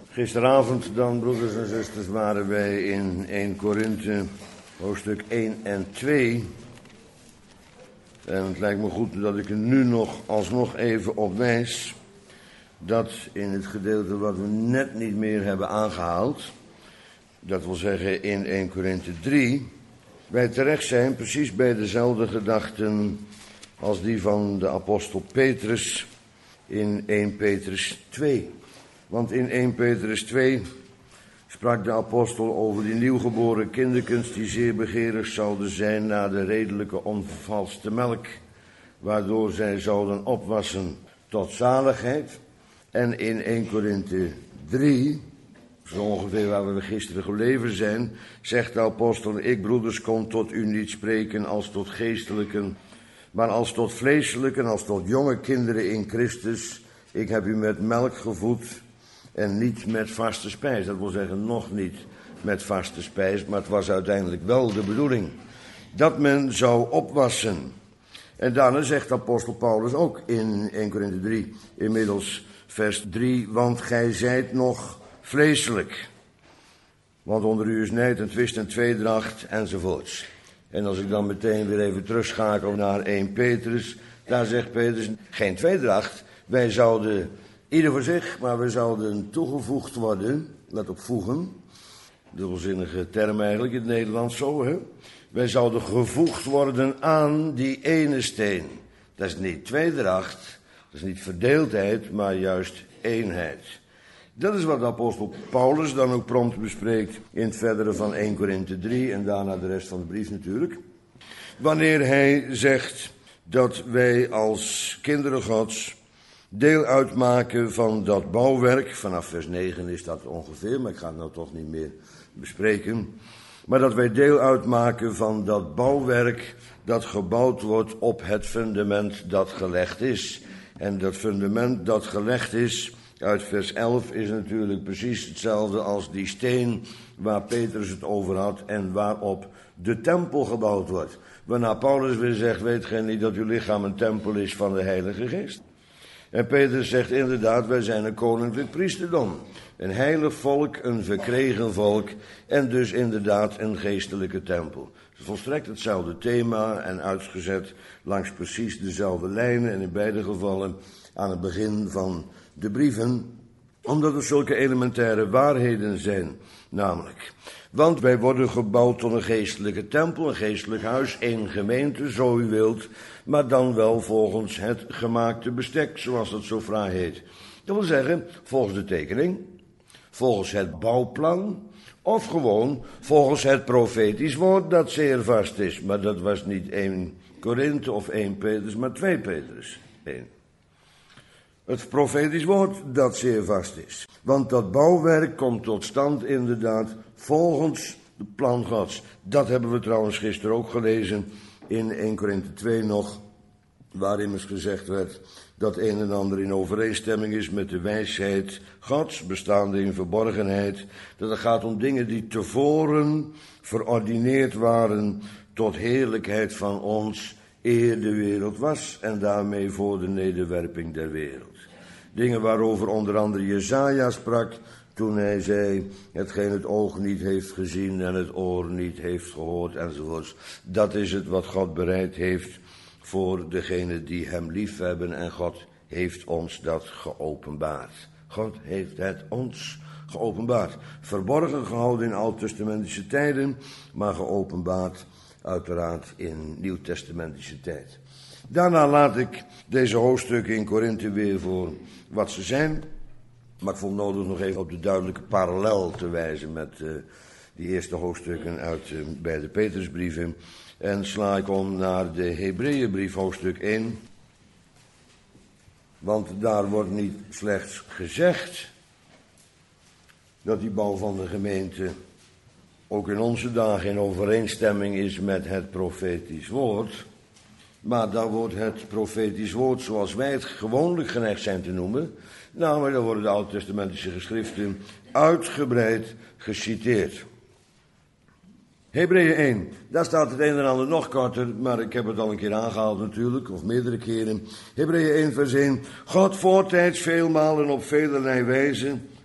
Gisteravond dan, broeders en zusters, waren wij in 1 Korinthe, hoofdstuk 1 en 2. En het lijkt me goed dat ik er nu nog alsnog even op wijs dat in het gedeelte wat we net niet meer hebben aangehaald, dat wil zeggen in 1 Korinthe 3, wij terecht zijn precies bij dezelfde gedachten als die van de apostel Petrus in 1 Petrus 2. Want in 1 Petrus 2 sprak de apostel over die nieuwgeboren kinderkens die zeer begeerig zouden zijn naar de redelijke onvervalste melk, waardoor zij zouden opwassen tot zaligheid. En in 1 Korinthe 3, zo ongeveer waar we gisteren gebleven zijn, zegt de apostel: ik, broeders, kon tot u niet spreken als tot geestelijken, maar als tot vleeselijken, als tot jonge kinderen in Christus. Ik heb u met melk gevoed en niet met vaste spijs. Dat wil zeggen, nog niet met vaste spijs, maar het was uiteindelijk wel de bedoeling dat men zou opwassen. En daarna zegt apostel Paulus ook in 1 Korinthe 3, inmiddels vers 3, want gij zijt nog vleeselijk. Want onder u is nijd en twist en tweedracht enzovoorts. En als ik dan meteen weer even terugschakel naar 1 Petrus, daar zegt Petrus, geen tweedracht. Wij zouden, ieder voor zich, maar we zouden toegevoegd worden, let op voegen, dubbelzinnige term eigenlijk in het Nederlands zo, hè. Wij zouden gevoegd worden aan die ene steen. Dat is niet tweedracht, dat is niet verdeeldheid, maar juist eenheid. Dat is wat de apostel Paulus dan ook prompt bespreekt in het verdere van 1 Korinthe 3 en daarna de rest van de brief natuurlijk. Wanneer hij zegt dat wij als kinderen Gods deel uitmaken van dat bouwwerk, vanaf vers 9 is dat ongeveer, maar ik ga het nou toch niet meer bespreken. Maar dat wij deel uitmaken van dat bouwwerk dat gebouwd wordt op het fundament dat gelegd is. En dat fundament dat gelegd is, uit vers 11, is natuurlijk precies hetzelfde als die steen waar Petrus het over had en waarop de tempel gebouwd wordt. Waarna Paulus weer zegt, weet gij niet dat uw lichaam een tempel is van de Heilige Geest? En Petrus zegt inderdaad, wij zijn een koninklijk priesterdom. Een heilig volk, een verkregen volk en dus inderdaad een geestelijke tempel. Volstrekt hetzelfde thema en uitgezet langs precies dezelfde lijnen en in beide gevallen aan het begin van de brieven, omdat er zulke elementaire waarheden zijn, namelijk. Want wij worden gebouwd tot een geestelijke tempel, een geestelijk huis, één gemeente, zo u wilt, maar dan wel volgens het gemaakte bestek, zoals dat zo fraai heet. Dat wil zeggen, volgens de tekening, volgens het bouwplan, of gewoon volgens het profetisch woord dat zeer vast is. Maar dat was niet 1 Korinthe of 1 Petrus, maar 2 Petrus 1. Het profetisch woord dat zeer vast is. Want dat bouwwerk komt tot stand inderdaad volgens de plan Gods. Dat hebben we trouwens gisteren ook gelezen in 1 Korinthe 2 nog, waar immers gezegd werd dat een en ander in overeenstemming is met de wijsheid Gods, bestaande in verborgenheid. Dat het gaat om dingen die tevoren verordineerd waren tot heerlijkheid van ons, eer de wereld was en daarmee voor de nederwerping der wereld. Dingen waarover onder andere Jesaja sprak toen hij zei, hetgeen het oog niet heeft gezien en het oor niet heeft gehoord enzovoorts. Dat is het wat God bereid heeft voor degenen die hem lief hebben en God heeft ons dat geopenbaard. God heeft het ons geopenbaard. Verborgen gehouden in oud-testamentische tijden, maar geopenbaard uiteraard in nieuw-testamentische tijd. Daarna laat ik deze hoofdstukken in Korinthe weer voor wat ze zijn. Maar ik vond nodig nog even op de duidelijke parallel te wijzen met die eerste hoofdstukken uit beide Petrusbrieven. En sla ik om naar de Hebreeënbrief hoofdstuk 1. Want daar wordt niet slechts gezegd dat die bouw van de gemeente ook in onze dagen in overeenstemming is met het profetisch woord. Maar daar wordt het profetisch woord, zoals wij het gewoonlijk geneigd zijn te noemen, namelijk daar worden de oud-testamentische geschriften uitgebreid geciteerd. Hebreeën 1, daar staat het een en ander nog korter, maar ik heb het al een keer aangehaald natuurlijk, of meerdere keren. Hebreeën 1 vers 1, God voortijds veelmalen op velerlei wijze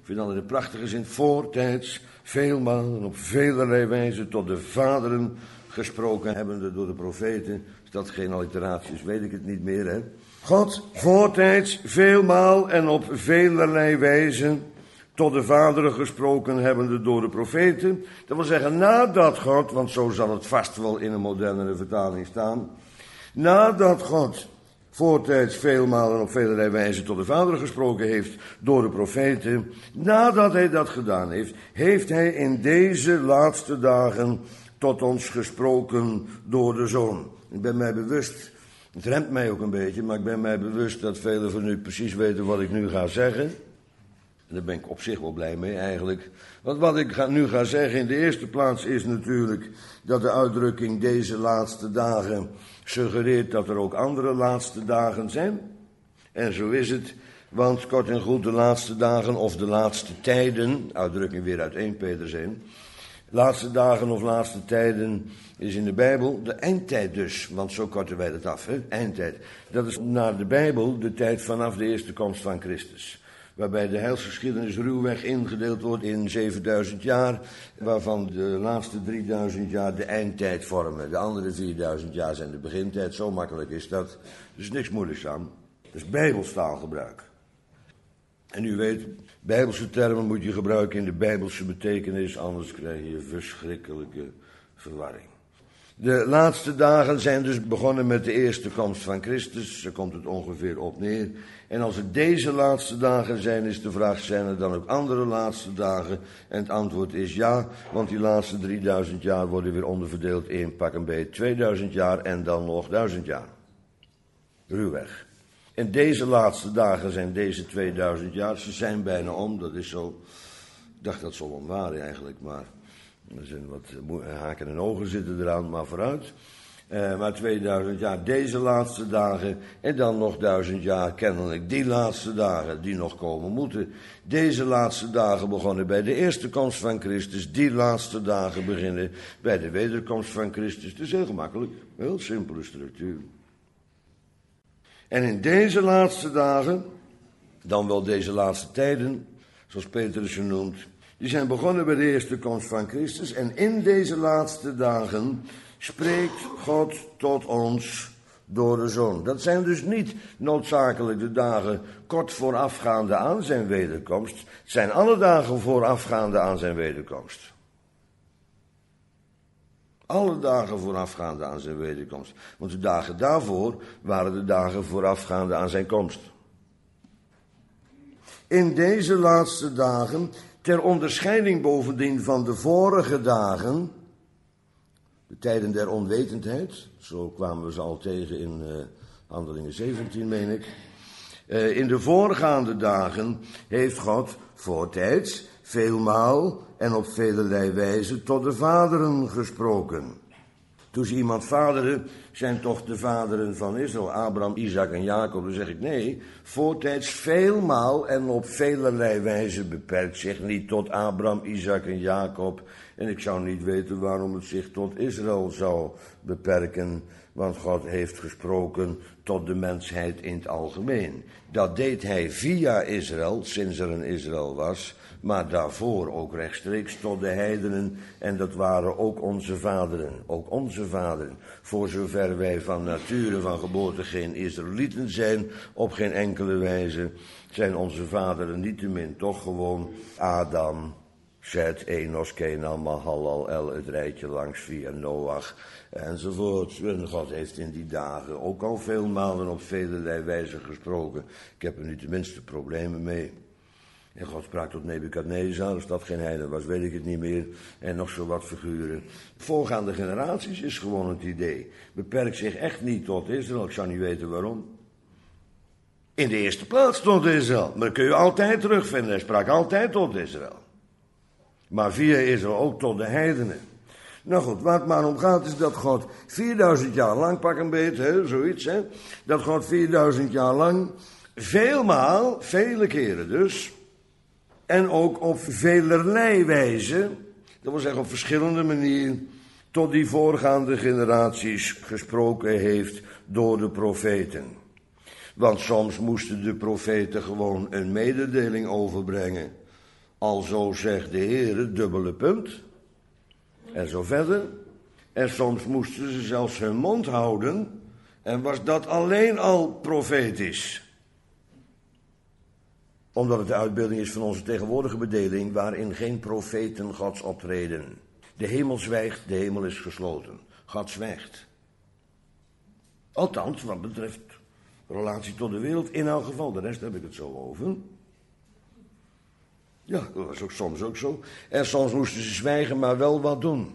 Ik vind dat in de prachtige zin, voortijds, veelmaal en op velerlei wijze tot de vaderen gesproken hebbende door de profeten. Is dat geen alliteratie is, weet ik het niet meer, hè. God, voortijds, veelmaal en op velerlei wijze tot de vaderen gesproken hebbende door de profeten. Dat wil zeggen, nadat God, want zo zal het vast wel in een modernere vertaling staan. Nadat God voortijds veelmaal en op velerlei wijze tot de vaderen gesproken heeft door de profeten. Nadat hij dat gedaan heeft, heeft hij in deze laatste dagen tot ons gesproken door de Zoon. Ik ben mij bewust, het remt mij ook een beetje, maar ik ben mij bewust dat velen van u precies weten wat ik nu ga zeggen. En daar ben ik op zich wel blij mee eigenlijk. Want wat ik nu ga zeggen in de eerste plaats is natuurlijk dat de uitdrukking deze laatste dagen suggereert dat er ook andere laatste dagen zijn. En zo is het, want kort en goed de laatste dagen of de laatste tijden, uitdrukking weer uit 1 Petrus 1. Laatste dagen of laatste tijden is in de Bijbel de eindtijd dus, want zo korten wij dat af, hè? Eindtijd. Dat is naar de Bijbel de tijd vanaf de eerste komst van Christus. Waarbij de heilsgeschiedenis ruwweg ingedeeld wordt in 7000 jaar, waarvan de laatste 3000 jaar de eindtijd vormen. De andere 4000 jaar zijn de begintijd, zo makkelijk is dat. Er is niks moeilijks aan. Dat is Bijbels taalgebruik. En u weet, Bijbelse termen moet je gebruiken in de Bijbelse betekenis, anders krijg je verschrikkelijke verwarring. De laatste dagen zijn dus begonnen met de eerste komst van Christus, daar komt het ongeveer op neer. En als het deze laatste dagen zijn, is de vraag, zijn er dan ook andere laatste dagen? En het antwoord is ja, want die laatste 3000 jaar worden weer onderverdeeld in pak een beetje 2000 jaar en dan nog 1000 jaar. Ruwweg. En deze laatste dagen zijn deze 2000 jaar, ze zijn bijna om, dat is zo, ik dacht dat zo om waren eigenlijk, maar er zijn wat haken en ogen zitten eraan, maar vooruit. Maar 2000 jaar, deze laatste dagen en dan nog 1000 jaar kennelijk die laatste dagen die nog komen moeten. Deze laatste dagen begonnen bij de eerste komst van Christus, die laatste dagen beginnen bij de wederkomst van Christus. Het is heel gemakkelijk, heel simpele structuur. En in deze laatste dagen, dan wel deze laatste tijden, zoals Petrus ze noemt, die zijn begonnen bij de eerste komst van Christus. En in deze laatste dagen spreekt God tot ons door de Zoon. Dat zijn dus niet noodzakelijk de dagen kort voorafgaande aan zijn wederkomst. Het zijn alle dagen voorafgaande aan zijn wederkomst. Alle dagen voorafgaande aan zijn wederkomst. Want de dagen daarvoor waren de dagen voorafgaande aan zijn komst. In deze laatste dagen, ter onderscheiding bovendien van de vorige dagen, de tijden der onwetendheid, zo kwamen we ze al tegen in Handelingen 17, meen ik. In de voorgaande dagen heeft God voortijds, veelmaal en op velerlei wijze tot de vaderen gesproken. Toen ze iemand vaderen, zijn toch de vaderen van Israël, Abraham, Isaac en Jacob. Dan zeg ik nee, voortijds veelmaal en op velerlei wijze beperkt zich niet tot Abraham, Isaac en Jacob. En ik zou niet weten waarom het zich tot Israël zou beperken, want God heeft gesproken tot de mensheid in het algemeen. Dat deed hij via Israël, sinds er een Israël was, maar daarvoor ook rechtstreeks tot de heidenen, en dat waren ook onze vaderen, voor zover wij van nature, van geboorte geen Israëlieten zijn, op geen enkele wijze, zijn onze vaderen niettemin toch gewoon Adam, Zet, Enos, Kenan, Mahalalel, het rijtje langs via Noach, enzovoort. En God heeft in die dagen ook al veel malen op velerlei wijze gesproken. Ik heb er niet de minste problemen mee. En God sprak tot Nebukadnezar, als dat geen heiden was, weet ik het niet meer. En nog zo wat figuren. Voorgaande generaties is gewoon het idee. Beperkt zich echt niet tot Israël, ik zou niet weten waarom. In de eerste plaats tot Israël, maar dat kun je altijd terugvinden. Hij sprak altijd tot Israël. Maar via Israël ook tot de heidenen. Nou goed, waar het maar om gaat is dat God 4000 jaar lang, pak een beetje, hè, zoiets, hè. Dat God 4000 jaar lang, veelmaal, vele keren dus, en ook op velerlei wijze, dat wil zeggen op verschillende manieren, tot die voorgaande generaties gesproken heeft door de profeten. Want soms moesten de profeten gewoon een mededeling overbrengen. alzo zegt de Heere, dubbele punt. En zo verder. En soms moesten ze zelfs hun mond houden. En was dat alleen al profetisch. Omdat het de uitbeelding is van onze tegenwoordige bedeling, waarin geen profeten Gods optreden. De hemel zwijgt, de hemel is gesloten. God zwijgt. Althans, wat betreft relatie tot de wereld, in elk geval. De rest heb ik het zo over. Ja, dat was ook soms ook zo. En soms moesten ze zwijgen, maar wel wat doen.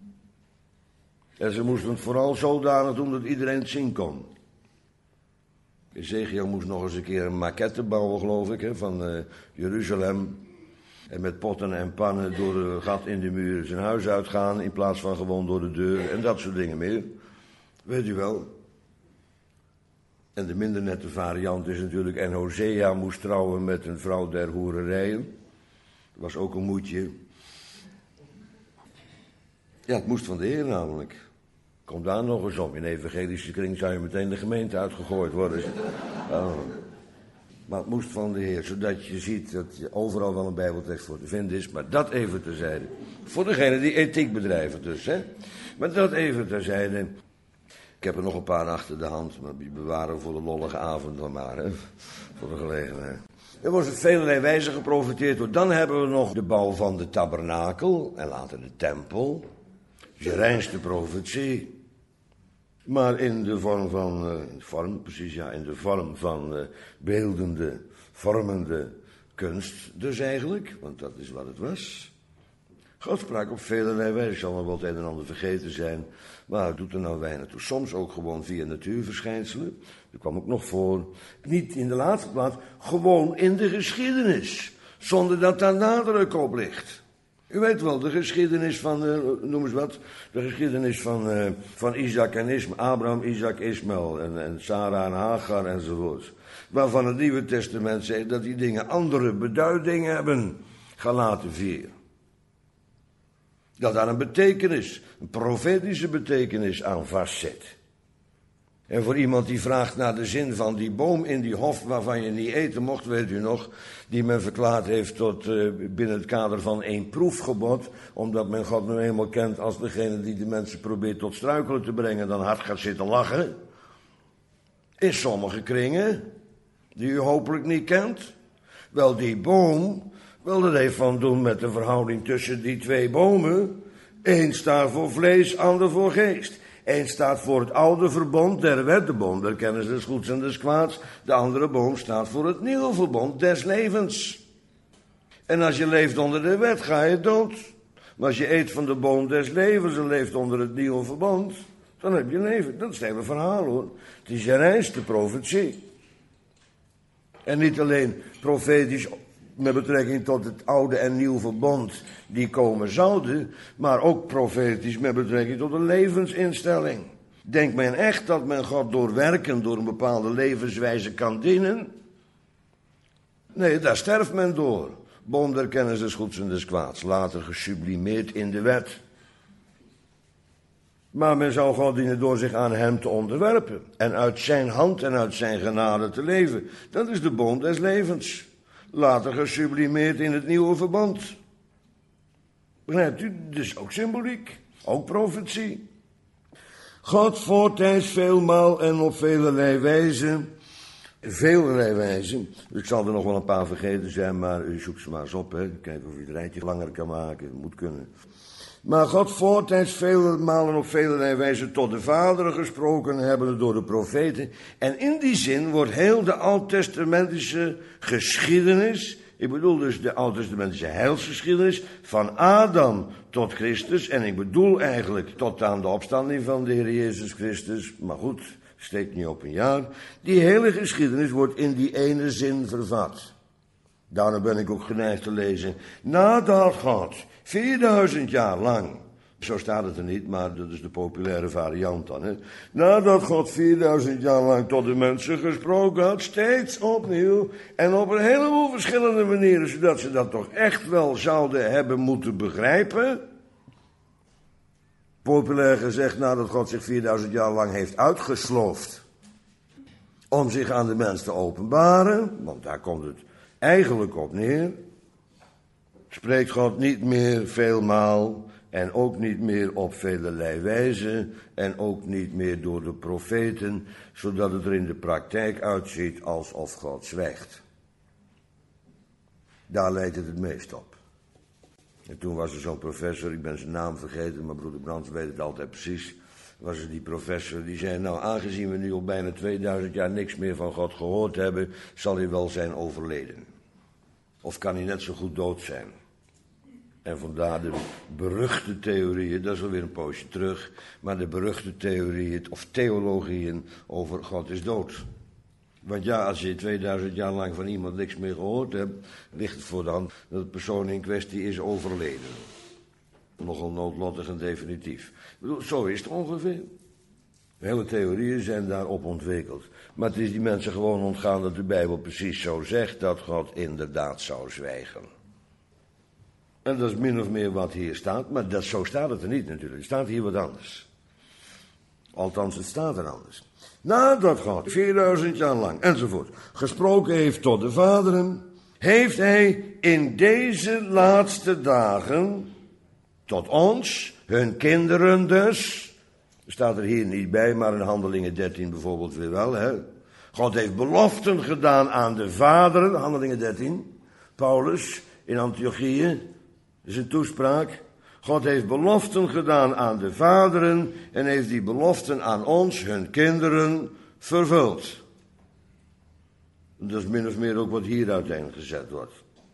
En ze moesten het vooral zodanig doen dat iedereen het zien kon. Ezekiel moest nog eens een keer een maquette bouwen, geloof ik, van Jeruzalem. En met potten en pannen door een gat in de muur zijn huis uitgaan, in plaats van gewoon door de deur en dat soort dingen meer. Weet u wel. En de minder nette variant is natuurlijk, en Hosea moest trouwen met een vrouw der hoererijen. Dat was ook een moedje. Ja, het moest van de Heer namelijk. Kom daar nog eens op. In de evangelische kring zou je meteen de gemeente uitgegooid worden. Oh. Maar het moest van de Heer, zodat je ziet dat je overal wel een bijbeltekst voor te vinden is. Maar dat even terzijde. Voor degenen die ethiek bedrijven dus, hè. Maar dat even terzijde. Ik heb er nog een paar achter de hand, maar die bewaren we voor de lollige avond dan maar, hè. Voor de gelegenheid. Er wordt op velerlei wijze geprofiteerd door. Dan hebben we nog de bouw van de tabernakel en later de tempel. Je reinste profetie. Maar in de vorm van, beeldende, vormende kunst dus eigenlijk. Want dat is wat het was. God sprak op velerlei wijze. Ik zal nog wel het een en ander vergeten zijn. Maar het doet er nou weinig toe. Soms ook gewoon via natuurverschijnselen. Dat kwam ook nog voor. Niet in de laatste plaats, gewoon in de geschiedenis. Zonder dat daar nadruk op ligt. U weet wel, de geschiedenis van, noem eens wat, de geschiedenis van Isaac en Ismael, Abraham, Isaac, Ismael en Sarah en Hagar enzovoort. Waarvan het Nieuwe Testament zegt dat die dingen andere beduidingen hebben. Galaten 4. Dat daar een betekenis, een profetische betekenis aan vastzit. En voor iemand die vraagt naar de zin van die boom in die hof waarvan je niet eten mocht, weet u nog, die men verklaard heeft tot binnen het kader van één proefgebod, omdat men God nu eenmaal kent als degene die de mensen probeert tot struikelen te brengen, dan hard gaat zitten lachen. In sommige kringen, die u hopelijk niet kent, wel die boom, wel dat heeft van doen met de verhouding tussen die twee bomen. Eén staat voor vlees, ander voor geest. Eén staat voor het oude verbond der wet, de boom der kennis des goeds en des kwaads. De andere boom staat voor het nieuwe verbond des levens. En als je leeft onder de wet, ga je dood. Maar als je eet van de boom des levens en leeft onder het nieuwe verbond, dan heb je leven. Dat is het hele verhaal, hoor. Het is je reinste profetie. En niet alleen profetisch met betrekking tot het oude en nieuw verbond die komen zouden, maar ook profetisch met betrekking tot een levensinstelling. Denkt men echt dat men God door werken, door een bepaalde levenswijze kan dienen? Nee, daar sterft men door. Boom der kennis des goeds en des kwaads, later gesublimeerd in de wet. Maar men zou God dienen door zich aan hem te onderwerpen en uit zijn hand en uit zijn genade te leven. Dat is de boom des levens. Later gesublimeerd in het nieuwe verbond. Begrijpt u? Dus ook symboliek. Ook profetie. God voortijds veelmaal en op velerlei wijze. Velerlei wijze. Ik zal er nog wel een paar vergeten zijn, maar u zoekt ze maar eens op. Hè. Kijken of u het rijtje langer kan maken. Dat moet kunnen. Maar God voortijds veelmaal en op velerlei wijze tot de vaderen gesproken hebben door de profeten. En in die zin wordt heel de oud-testamentische geschiedenis, ik bedoel dus de oud-testamentische heilsgeschiedenis, van Adam tot Christus, en ik bedoel eigenlijk tot aan de opstanding van de Heer Jezus Christus, maar goed, steekt niet op een jaar, die hele geschiedenis wordt in die ene zin vervat. Daarom ben ik ook geneigd te lezen, nadat God 4000 jaar lang, zo staat het er niet, maar dat is de populaire variant dan, hè. Nadat God 4000 jaar lang tot de mensen gesproken had, steeds opnieuw en op een heleboel verschillende manieren, zodat ze dat toch echt wel zouden hebben moeten begrijpen. Populair gezegd, nadat God zich 4000 jaar lang heeft uitgesloofd om zich aan de mens te openbaren, want daar komt het eigenlijk op neer. spreekt God niet meer veelmaal en ook niet meer op velerlei wijze en ook niet meer door de profeten, zodat het er in de praktijk uitziet alsof God zwijgt. Daar leidt het meest op. En toen was er zo'n professor, ik ben zijn naam vergeten, maar broeder Brands weet het altijd precies. Was er die professor die zei, nou aangezien we nu al bijna 2000 jaar niks meer van God gehoord hebben, zal hij wel zijn overleden. Of kan hij net zo goed dood zijn. En vandaar de beruchte theorieën, dat is alweer een poosje terug, maar de beruchte theorieën of theologieën over God is dood. Want ja, als je 2000 jaar lang van iemand niks meer gehoord hebt, ligt het voor de hand dat de persoon in kwestie is overleden. Nogal noodlottig en definitief. Ik bedoel, zo is het ongeveer. De hele theorieën zijn daarop ontwikkeld. Maar het is die mensen gewoon ontgaan dat de Bijbel precies zo zegt dat God inderdaad zou zwijgen. En dat is min of meer wat hier staat, maar zo staat het er niet natuurlijk. Er staat hier wat anders. Althans, het staat er anders. Nadat God 4000 jaar lang enzovoort gesproken heeft tot de vaderen, heeft hij in deze laatste dagen tot ons, hun kinderen dus, staat er hier niet bij, maar in Handelingen 13 bijvoorbeeld weer wel, hè. God heeft beloften gedaan aan de vaderen, Handelingen 13, Paulus in Antiochië, dat is een toespraak. God heeft beloften gedaan aan de vaderen en heeft die beloften aan ons, hun kinderen, vervuld. Dat is min of meer ook wat hier uiteengezet wordt.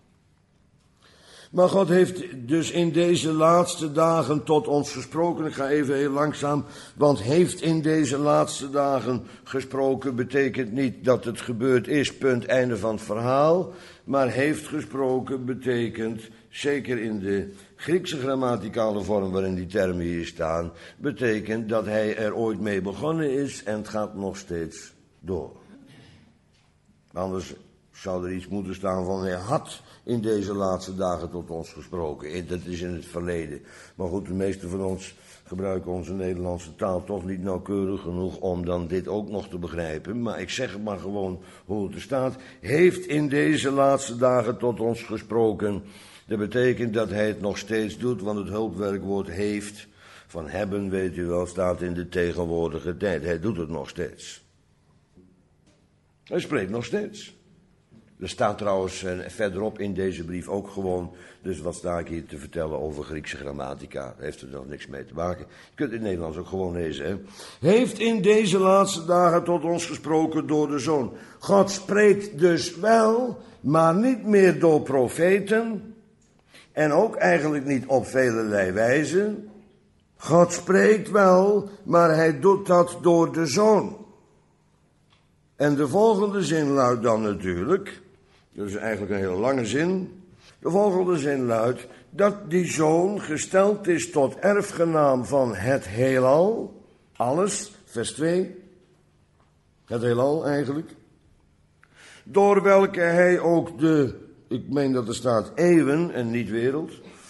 Maar God heeft dus in deze laatste dagen tot ons gesproken. Ik ga even heel langzaam, want heeft in deze laatste dagen gesproken betekent niet dat het gebeurd is, punt, einde van het verhaal. Maar heeft gesproken betekent, zeker in de Griekse grammaticale vorm waarin die termen hier staan, betekent dat hij er ooit mee begonnen is en het gaat nog steeds door. Anders zou er iets moeten staan van hij had in deze laatste dagen tot ons gesproken. Dat is in het verleden. Maar goed, de meesten van ons gebruiken onze Nederlandse taal toch niet nauwkeurig genoeg om dan dit ook nog te begrijpen. Maar ik zeg het maar gewoon hoe het er staat. Heeft in deze laatste dagen tot ons gesproken. Dat betekent dat hij het nog steeds doet, want het hulpwerkwoord heeft, van hebben weet u wel, staat in de tegenwoordige tijd. Hij doet het nog steeds. Hij spreekt nog steeds. Er staat trouwens verderop in deze brief ook gewoon, dus wat sta ik hier te vertellen over Griekse grammatica, daar heeft er nog niks mee te maken. Je kunt het in het Nederlands ook gewoon lezen, hè. Heeft in deze laatste dagen tot ons gesproken door de Zoon. God spreekt dus wel, maar niet meer door profeten en ook eigenlijk niet op velerlei wijzen. God spreekt wel, maar hij doet dat door de Zoon. En de volgende zin luidt dan natuurlijk, dat is eigenlijk een hele lange zin. De volgende zin luidt dat die Zoon gesteld is tot erfgenaam van het heelal. Alles, vers 2. Het heelal eigenlijk. Door welke hij ook ik meen dat er staat eeuwen en niet wereld.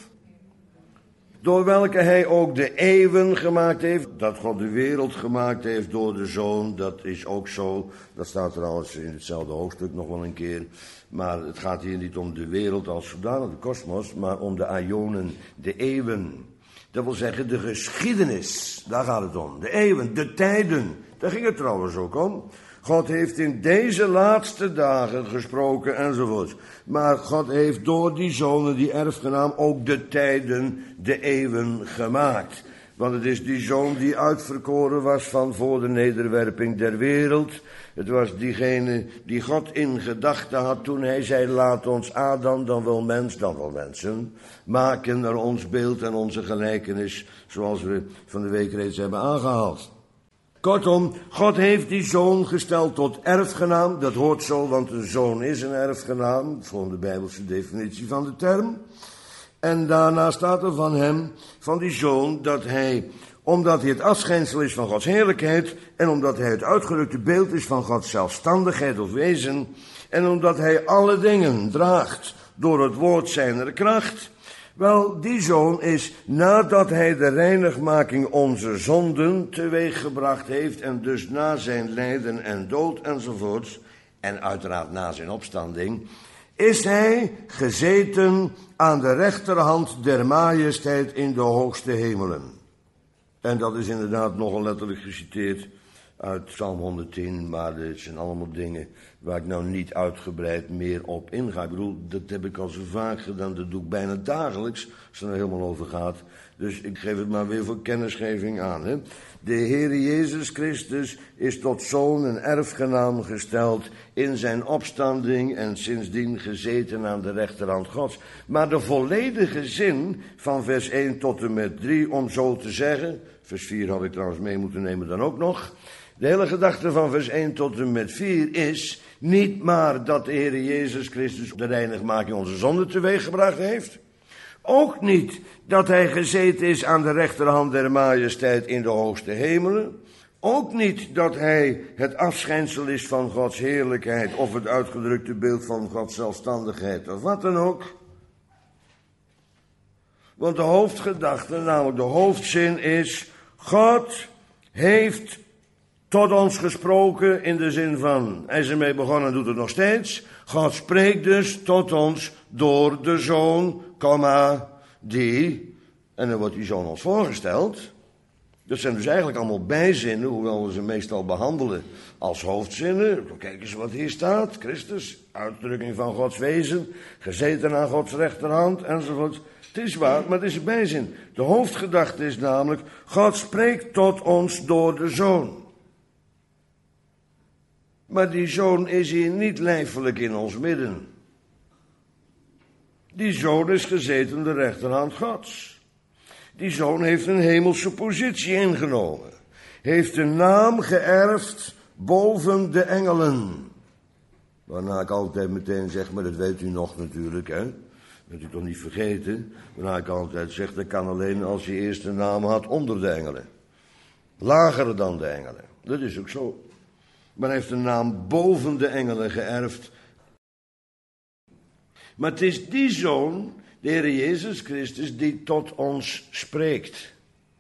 Door welke hij ook de eeuwen gemaakt heeft. Dat God de wereld gemaakt heeft door de Zoon, dat is ook zo. Dat staat trouwens in hetzelfde hoofdstuk nog wel een keer. Maar het gaat hier niet om de wereld als zodanig, de kosmos, maar om de aionen, de eeuwen. Dat wil zeggen de geschiedenis, daar gaat het om. De eeuwen, de tijden, daar ging het trouwens ook om. God heeft in deze laatste dagen gesproken enzovoort. Maar God heeft door die Zoon, die erfgenaam, ook de tijden, de eeuwen gemaakt. Want het is die Zoon die uitverkoren was van voor de nederwerping der wereld. Het was diegene die God in gedachten had toen hij zei, laat ons Adam, dan wel mens, dan wel mensen, maken naar ons beeld en onze gelijkenis, zoals we van de week reeds hebben aangehaald. Kortom, God heeft die Zoon gesteld tot erfgenaam. Dat hoort zo, want een zoon is een erfgenaam, volgens de Bijbelse definitie van de term. En daarna staat er van hem, van die Zoon, dat hij, omdat hij het afschijnsel is van Gods heerlijkheid, en omdat hij het uitgedrukte beeld is van Gods zelfstandigheid of wezen, en omdat hij alle dingen draagt door het woord zijner kracht. Wel, die Zoon is, nadat hij de reinigmaking onze zonden teweeggebracht heeft, en dus na zijn lijden en dood enzovoorts, en uiteraard na zijn opstanding, is hij gezeten aan de rechterhand der majesteit in de hoogste hemelen. En dat is inderdaad nogal letterlijk geciteerd uit Psalm 110, maar dit zijn allemaal dingen waar ik nou niet uitgebreid meer op inga. Ik bedoel, dat heb ik al zo vaak gedaan, dat doe ik bijna dagelijks, als het er helemaal over gaat. Dus ik geef het maar weer voor kennisgeving aan. Hè. De Heere Jezus Christus is tot zoon en erfgenaam gesteld in zijn opstanding en sindsdien gezeten aan de rechterhand Gods. Maar de volledige zin van vers 1 tot en met 3, om zo te zeggen, vers 4 had ik trouwens mee moeten nemen dan ook nog. De hele gedachte van vers 1 tot en met 4 is niet maar dat de Heere Jezus Christus de reinigmaking onze zonde teweeggebracht heeft. Ook niet dat hij gezeten is aan de rechterhand der majesteit in de hoogste hemelen. Ook niet dat hij het afschijnsel is van Gods heerlijkheid of het uitgedrukte beeld van Gods zelfstandigheid of wat dan ook. Want de hoofdgedachte, namelijk de hoofdzin is, God heeft tot ons gesproken in de zin van, hij is ermee begonnen en doet het nog steeds. God spreekt dus tot ons door de Zoon, die, en dan wordt die Zoon ons voorgesteld. Dat zijn dus eigenlijk allemaal bijzinnen, hoewel we ze meestal behandelen als hoofdzinnen. Kijk eens wat hier staat, Christus, uitdrukking van Gods wezen, gezeten aan Gods rechterhand, enzovoort. Het is waar, maar het is een bijzin. De hoofdgedachte is namelijk, God spreekt tot ons door de Zoon. Maar die Zoon is hier niet lijfelijk in ons midden. Die Zoon is gezeten aan de rechterhand Gods. Die Zoon heeft een hemelse positie ingenomen. Heeft een naam geërfd boven de engelen. Waarna ik altijd meteen zeg, maar dat weet u nog natuurlijk, hè. Dat u toch niet vergeten. Waarna ik altijd zeg, dat kan alleen als je eerst een naam had onder de engelen. Lager dan de engelen. Dat is ook zo. Maar hij heeft een naam boven de engelen geërfd. Maar het is die Zoon, de Heer Jezus Christus, die tot ons spreekt.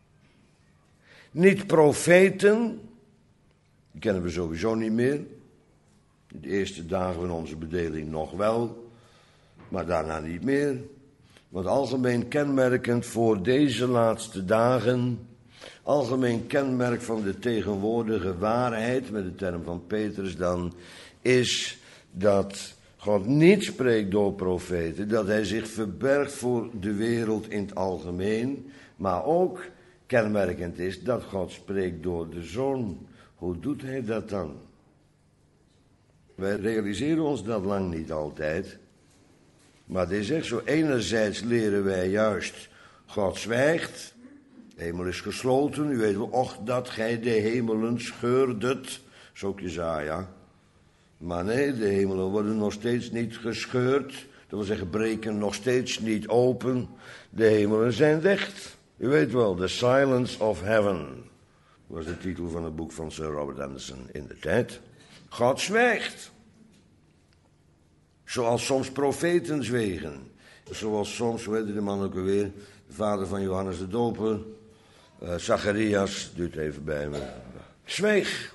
Niet profeten, die kennen we sowieso niet meer. De eerste dagen van onze bedeling nog wel, maar daarna niet meer. Want algemeen kenmerkend voor deze laatste dagen, algemeen kenmerk van de tegenwoordige waarheid, met de term van Petrus dan, is dat God niet spreekt door profeten, dat hij zich verbergt voor de wereld in het algemeen, maar ook kenmerkend is dat God spreekt door de Zoon. Hoe doet hij dat dan? Wij realiseren ons dat lang niet altijd, maar het is echt zo, enerzijds leren wij juist, God zwijgt, de hemel is gesloten, u weet wel, och dat gij de hemelen scheurdet, zo ook Jesaja. Maar nee, de hemelen worden nog steeds niet gescheurd. Dat wil zeggen, breken nog steeds niet open. De hemelen zijn dicht. U weet wel, The Silence of Heaven was de titel van het boek van Sir Robert Anderson in de tijd. God zwijgt. Zoals soms profeten zwegen. Zoals soms, hoe heette de man ook alweer, de vader van Johannes de Doper, Zacharias, duurt even bij me, zweeg.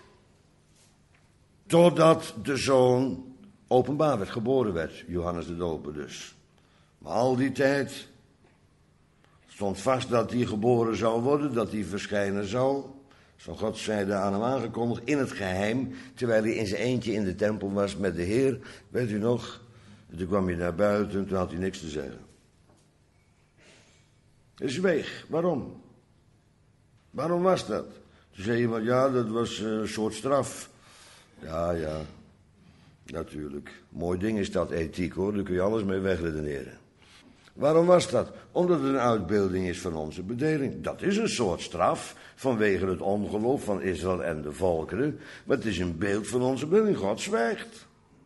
Totdat de Zoon openbaar werd, geboren werd, Johannes de Doper dus. Maar al die tijd stond vast dat hij geboren zou worden, dat hij verschijnen zou. Zo God zeide aan hem aangekondigd, in het geheim, terwijl hij in zijn eentje in de tempel was met de Heer. Weet u nog? Toen kwam hij naar buiten en toen had hij niks te zeggen. Hij zweeg. Waarom? Waarom was dat? Toen zei iemand, ja, dat was een soort straf. Ja, natuurlijk. Mooi ding is dat, ethiek hoor, daar kun je alles mee wegredeneren. Waarom was dat? Omdat het een uitbeelding is van onze bedeling. Dat is een soort straf vanwege het ongeloof van Israël en de volkeren. Maar het is een beeld van onze bedeling. God zwijgt.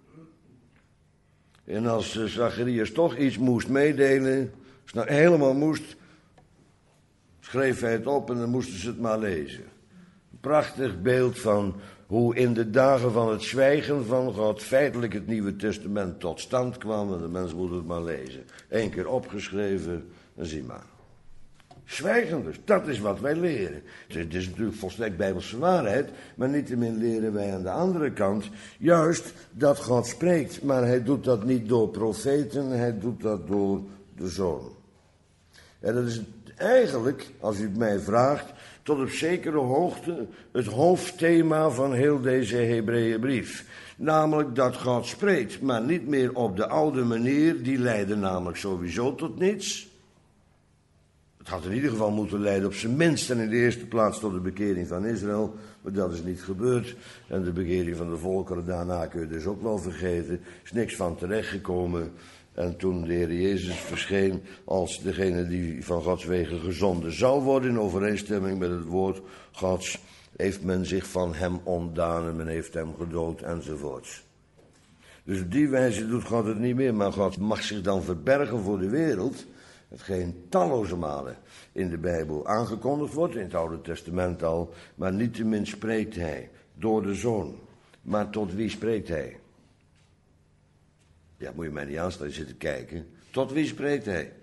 En als Zacharias toch iets moest meedelen, als het nou helemaal moest, schreef hij het op en dan moesten ze het maar lezen. Een prachtig beeld van hoe in de dagen van het zwijgen van God feitelijk het Nieuwe Testament tot stand kwam. En de mensen moeten het maar lezen. 1 keer opgeschreven en zie maar. Zwijgen dus, dat is wat wij leren. Het is natuurlijk volstrekt bijbelse waarheid, maar niettemin leren wij aan de andere kant juist dat God spreekt. Maar hij doet dat niet door profeten, hij doet dat door de Zoon. En dat is eigenlijk, als u het mij vraagt, tot op zekere hoogte het hoofdthema van heel deze Hebreeënbrief. Namelijk dat God spreekt, maar niet meer op de oude manier, die leidde namelijk sowieso tot niets. Het had in ieder geval moeten leiden op zijn minst en in de eerste plaats tot de bekering van Israël, maar dat is niet gebeurd. En de bekering van de volkeren daarna kun je dus ook wel vergeten, is niks van terechtgekomen. En toen de Heer Jezus verscheen als degene die van Gods wegen gezonden zou worden, in overeenstemming met het woord Gods, heeft men zich van hem ontdaan en men heeft hem gedood enzovoorts. Dus op die wijze doet God het niet meer, maar God mag zich dan verbergen voor de wereld, hetgeen talloze malen in de Bijbel aangekondigd wordt, in het Oude Testament al, maar niettemin spreekt hij door de Zoon. Maar tot wie spreekt hij? Ja, moet je mij niet aanstaan, je zit te kijken. Tot wie spreekt hij?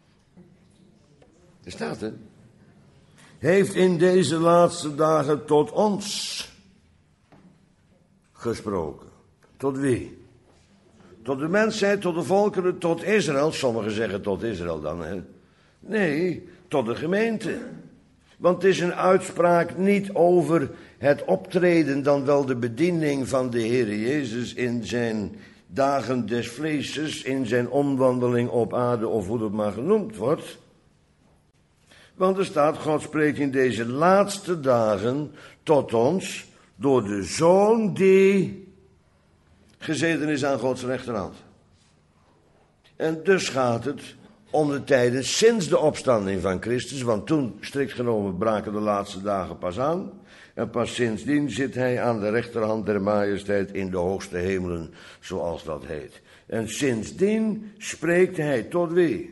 Er staat het. Heeft in deze laatste dagen tot ons gesproken. Tot wie? Tot de mensheid, tot de volkeren, tot Israël. Sommigen zeggen tot Israël dan, hè. Nee, tot de gemeente. Want het is een uitspraak niet over het optreden, dan wel de bediening van de Heer Jezus in zijn dagen des vleeses, in zijn omwandeling op aarde, of hoe dat maar genoemd wordt. Want er staat, God spreekt in deze laatste dagen tot ons door de Zoon die gezeten is aan Gods rechterhand. En dus gaat het om de tijden sinds de opstanding van Christus, want toen, strikt genomen, braken de laatste dagen pas aan. En pas sindsdien zit hij aan de rechterhand der majesteit in de hoogste hemelen, zoals dat heet. En sindsdien spreekt hij tot wie?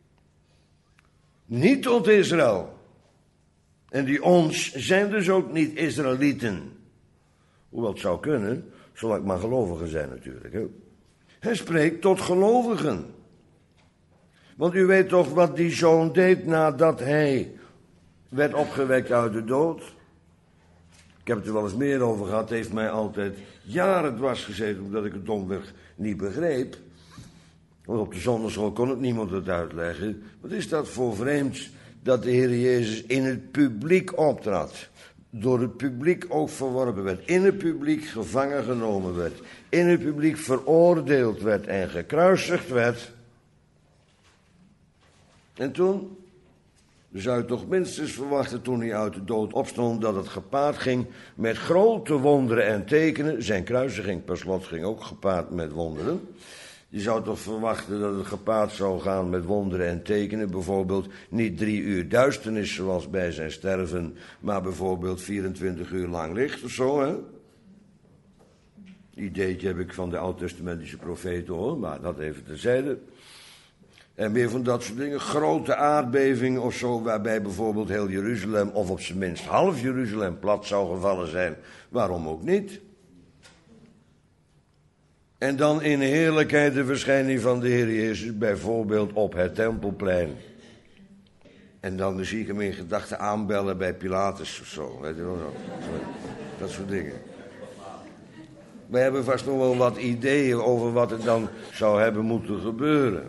Niet tot Israël. En die ons zijn dus ook niet Israëlieten. Hoewel het zou kunnen, zolang ik maar gelovigen zijn natuurlijk. Hè? Hij spreekt tot gelovigen. Want u weet toch wat die zoon deed nadat hij werd opgewekt uit de dood? Ik heb het er wel eens meer over gehad. Het heeft mij altijd jaren dwars gezeten, omdat ik het domweg niet begreep. Want op de zondagschool kon het niemand het uitleggen. Wat is dat voor vreemds dat de Heer Jezus in het publiek optrad? Door het publiek ook verworpen werd. In het publiek gevangen genomen werd. In het publiek veroordeeld werd en gekruisigd werd. En toen zou je toch minstens verwachten, toen hij uit de dood opstond, dat het gepaard ging met grote wonderen en tekenen. Zijn kruisiging per slot ging ook gepaard met wonderen. Je zou toch verwachten dat het gepaard zou gaan met wonderen en tekenen. Bijvoorbeeld niet 3 uur duisternis zoals bij zijn sterven, maar bijvoorbeeld 24 uur lang licht of zo, hè? Ideetje heb ik van de oud-testamentische profeten, hoor, maar dat even terzijde. En meer van dat soort dingen, grote aardbevingen of zo, waarbij bijvoorbeeld heel Jeruzalem, of op zijn minst half Jeruzalem, plat zou gevallen zijn. Waarom ook niet? En dan in heerlijkheid de verschijning van de Heer Jezus, bijvoorbeeld op het Tempelplein. En dan zie ik hem in gedachten aanbellen bij Pilatus of zo. Weet je wel, dat soort dingen. We hebben vast nog wel wat ideeën over wat er dan zou hebben moeten gebeuren.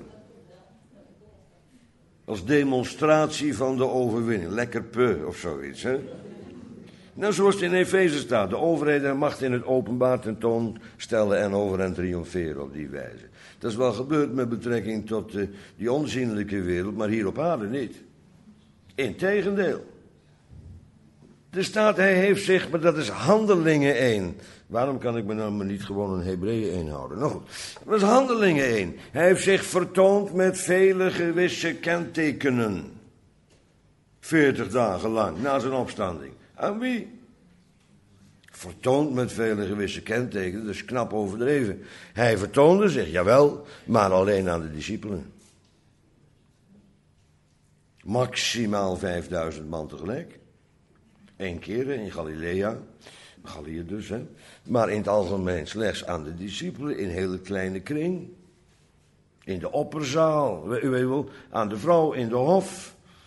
Als demonstratie van de overwinning. Lekker peu of zoiets, hè. Nou, zoals het in Efeze staat. De overheid en macht in het openbaar tentoonstellen en over hen triomferen op die wijze. Dat is wel gebeurd met betrekking tot die onzienlijke wereld, maar hier op aarde niet. Integendeel. Er staat, hij heeft zich, maar dat is Handelingen 1. Waarom kan ik me nou maar niet gewoon een Hebreeën 1 houden? Nou goed, dat is Handelingen 1. Hij heeft zich vertoond met vele gewisse kentekenen. 40 dagen lang, na zijn opstanding. Aan wie? Vertoond met vele gewisse kentekenen, dat is knap overdreven. Hij vertoonde zich, jawel, maar alleen aan de discipelen. Maximaal 5000 man tegelijk. 1 keer in Galilea, Galilea dus, hè. Maar in het algemeen slechts aan de discipelen, in een hele kleine kring. In de opperzaal, u weet wel, aan de vrouw in de hof.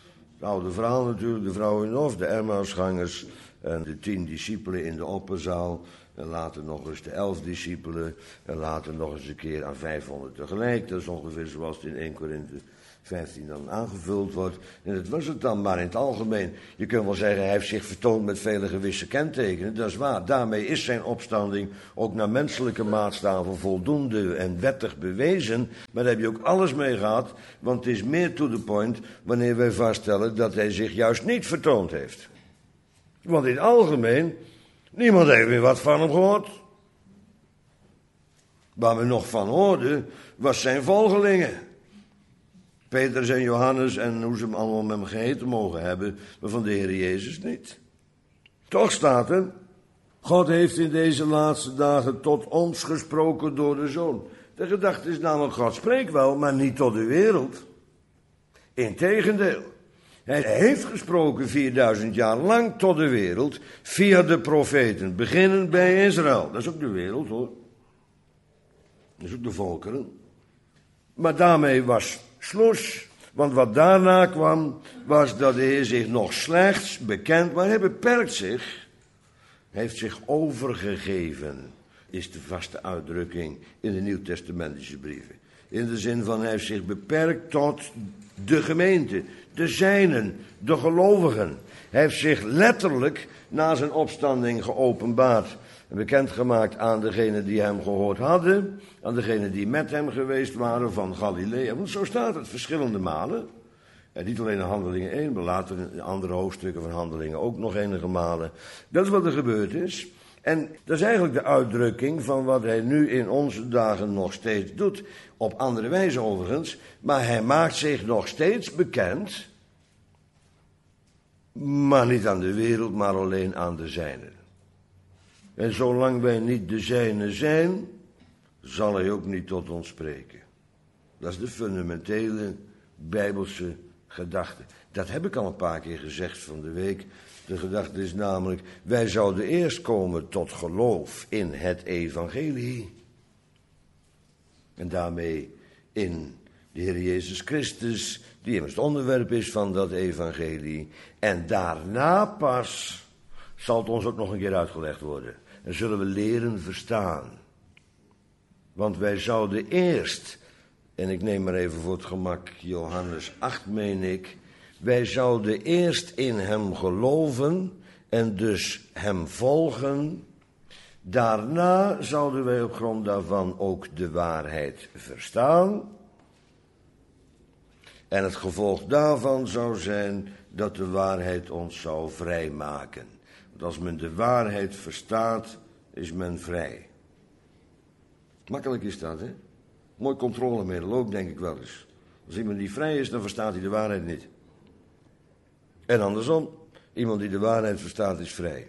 oude verhaal natuurlijk, de vrouw in Hof, de Emmausgangers en de 10 discipelen in de opperzaal. En later nog eens de 11 discipelen. En later nog eens een keer aan 500 tegelijk. Dat is ongeveer zoals het in 1 Korinthe 15 dan aangevuld wordt. En dat was het dan maar in het algemeen. Je kunt wel zeggen, hij heeft zich vertoond met vele gewisse kentekenen. Dat is waar. Daarmee is zijn opstanding ook naar menselijke maatstaven voldoende en wettig bewezen. Maar daar heb je ook alles mee gehad. Want het is meer to the point wanneer wij vaststellen dat hij zich juist niet vertoond heeft. Want in het algemeen, niemand heeft meer wat van hem gehoord. Waar we nog van hoorden, was zijn volgelingen. Petrus en Johannes en hoe ze hem allemaal met hem geheten mogen hebben, maar van de Heer Jezus niet. Toch staat er, God heeft in deze laatste dagen tot ons gesproken door de Zoon. De gedachte is namelijk, God spreekt wel, maar niet tot de wereld. Integendeel, hij heeft gesproken 4000 jaar lang tot de wereld, via de profeten, beginnend bij Israël. Dat is ook de wereld hoor. Dat is ook de volkeren. Maar daarmee was sloes, want wat daarna kwam, was dat de Heer zich nog slechts bekend, maar hij beperkt zich, heeft zich overgegeven, is de vaste uitdrukking in de Nieuwtestamentische brieven. In de zin van hij heeft zich beperkt tot de gemeente, de zijnen, de gelovigen. Hij heeft zich letterlijk na zijn opstanding geopenbaard en bekendgemaakt aan degenen die hem gehoord hadden, aan degenen die met hem geweest waren van Galilea. Want zo staat het verschillende malen. En niet alleen in Handelingen 1, maar later in andere hoofdstukken van Handelingen ook nog enige malen. Dat is wat er gebeurd is. En dat is eigenlijk de uitdrukking van wat hij nu in onze dagen nog steeds doet. Op andere wijze overigens. Maar hij maakt zich nog steeds bekend. Maar niet aan de wereld, maar alleen aan de zijnen. En zolang wij niet de zijnen zijn, zal hij ook niet tot ons spreken. Dat is de fundamentele Bijbelse gedachte. Dat heb ik al een paar keer gezegd van de week. De gedachte is namelijk, wij zouden eerst komen tot geloof in het evangelie. En daarmee in de Heer Jezus Christus, die immers het onderwerp is van dat evangelie. En daarna pas zal het ons ook nog een keer uitgelegd worden. En zullen we leren verstaan. Want wij zouden eerst, en ik neem maar even voor het gemak Johannes 8 meen ik. Wij zouden eerst in hem geloven en dus hem volgen. Daarna zouden wij op grond daarvan ook de waarheid verstaan. En het gevolg daarvan zou zijn dat de waarheid ons zou vrijmaken. Want als men de waarheid verstaat, is men vrij. Makkelijk is dat, hè? Mooi controlemiddel ook, denk ik wel eens. Als iemand die vrij is, dan verstaat hij de waarheid niet. En andersom, iemand die de waarheid verstaat, is vrij.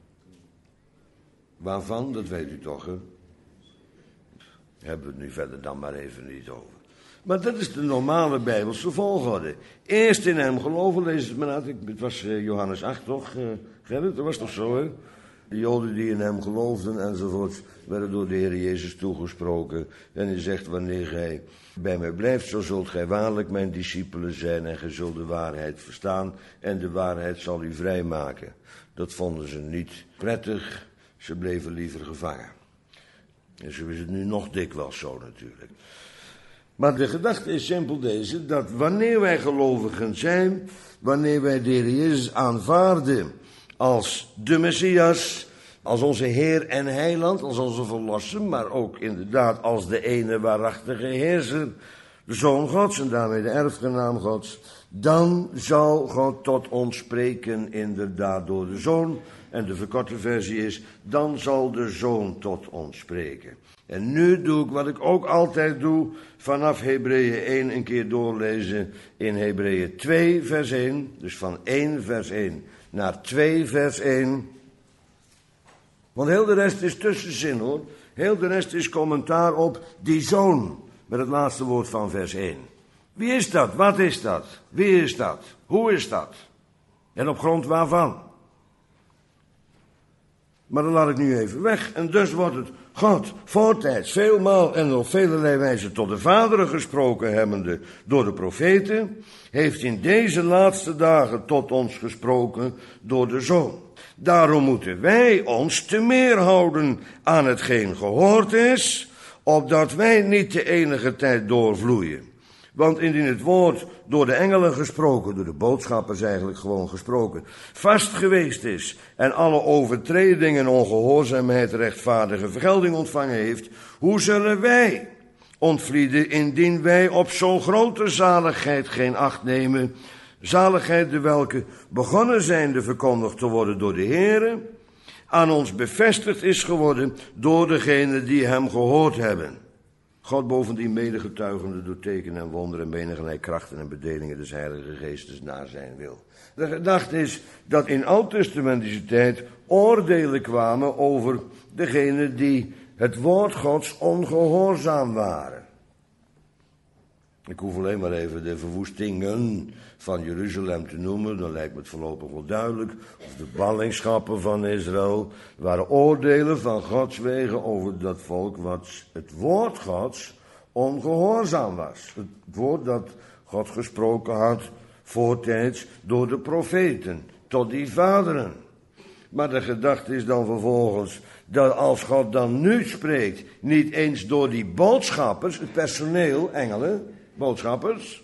Waarvan, dat weet u toch, hè? Hebben we het nu verder dan maar even niet over. Maar dat is de normale Bijbelse volgorde. Eerst in hem geloven, lees het maar uit. Het was Johannes 8, toch, Gerrit? Dat was toch zo, hè? De Joden die in hem geloofden enzovoort, werden door de Heer Jezus toegesproken. En hij zegt, wanneer gij bij mij blijft, zo zult gij waarlijk mijn discipelen zijn en gij zult de waarheid verstaan en de waarheid zal u vrijmaken. Dat vonden ze niet prettig, ze bleven liever gevangen. En zo is het nu nog dikwijls zo natuurlijk. Maar de gedachte is simpel deze, dat wanneer wij gelovigen zijn, wanneer wij de Heer Jezus aanvaarden als de Messias, als onze Heer en Heiland, als onze Verlosser, maar ook inderdaad als de ene waarachtige Heerser, de Zoon Gods en daarmee de erfgenaam Gods, dan zal God tot ons spreken inderdaad door de Zoon. En de verkorte versie is, dan zal de Zoon tot ons spreken. En nu doe ik wat ik ook altijd doe, vanaf Hebreeën 1 een keer doorlezen in Hebreeën 2 vers 1, dus van 1 vers 1 naar 2 vers 1. Want heel de rest is tussenzin hoor. Heel de rest is commentaar op die Zoon, met het laatste woord van vers 1. Wie is dat? Wat is dat? Wie is dat? Hoe is dat? En op grond waarvan? Maar dan laat ik nu even weg. En dus wordt het God, voortijds, veelmaal en op velerlei wijze tot de vaderen gesproken hebbende door de profeten, heeft in deze laatste dagen tot ons gesproken door de Zoon. Daarom moeten wij ons te meer houden aan hetgeen gehoord is, opdat wij niet de enige tijd doorvloeien. Want indien het woord door de engelen gesproken, door de boodschappers eigenlijk gewoon gesproken, vast geweest is en alle overtredingen en ongehoorzaamheid rechtvaardige vergelding ontvangen heeft, hoe zullen wij ontvlieden indien wij op zo'n grote zaligheid geen acht nemen, zaligheid de welke begonnen zijnde verkondigd te worden door de Heere, aan ons bevestigd is geworden door degenen die hem gehoord hebben. God bovendien medegetuigende door tekenen en wonderen en menigelijk krachten en bedelingen des Heilige Geestes naar zijn wil. De gedachte is dat in oud-testamentische tijd oordelen kwamen over degenen die het woord Gods ongehoorzaam waren. Ik hoef alleen maar even de verwoestingen van Jeruzalem te noemen, dan lijkt me het voorlopig wel duidelijk. Of de ballingschappen van Israël waren oordelen van Gods wegen over dat volk wat het woord Gods ongehoorzaam was. Het woord dat God gesproken had voortijds door de profeten tot die vaderen. Maar de gedachte is dan vervolgens dat als God dan nu spreekt, niet eens door die boodschappers, het personeel, engelen, boodschappers.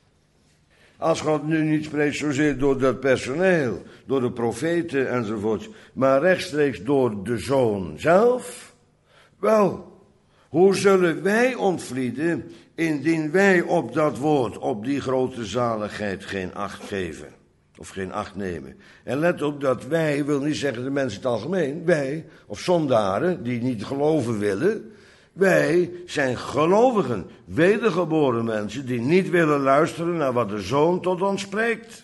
Als God nu niet spreekt zozeer door dat personeel, door de profeten enzovoort, maar rechtstreeks door de Zoon zelf. Wel, hoe zullen wij ontvlieden indien wij op dat woord, op die grote zaligheid geen acht geven? Of geen acht nemen. En let op dat wij, wil niet zeggen de mensen in het algemeen, wij, of zondaren die niet geloven willen, wij zijn gelovigen, wedergeboren mensen die niet willen luisteren naar wat de Zoon tot ons spreekt.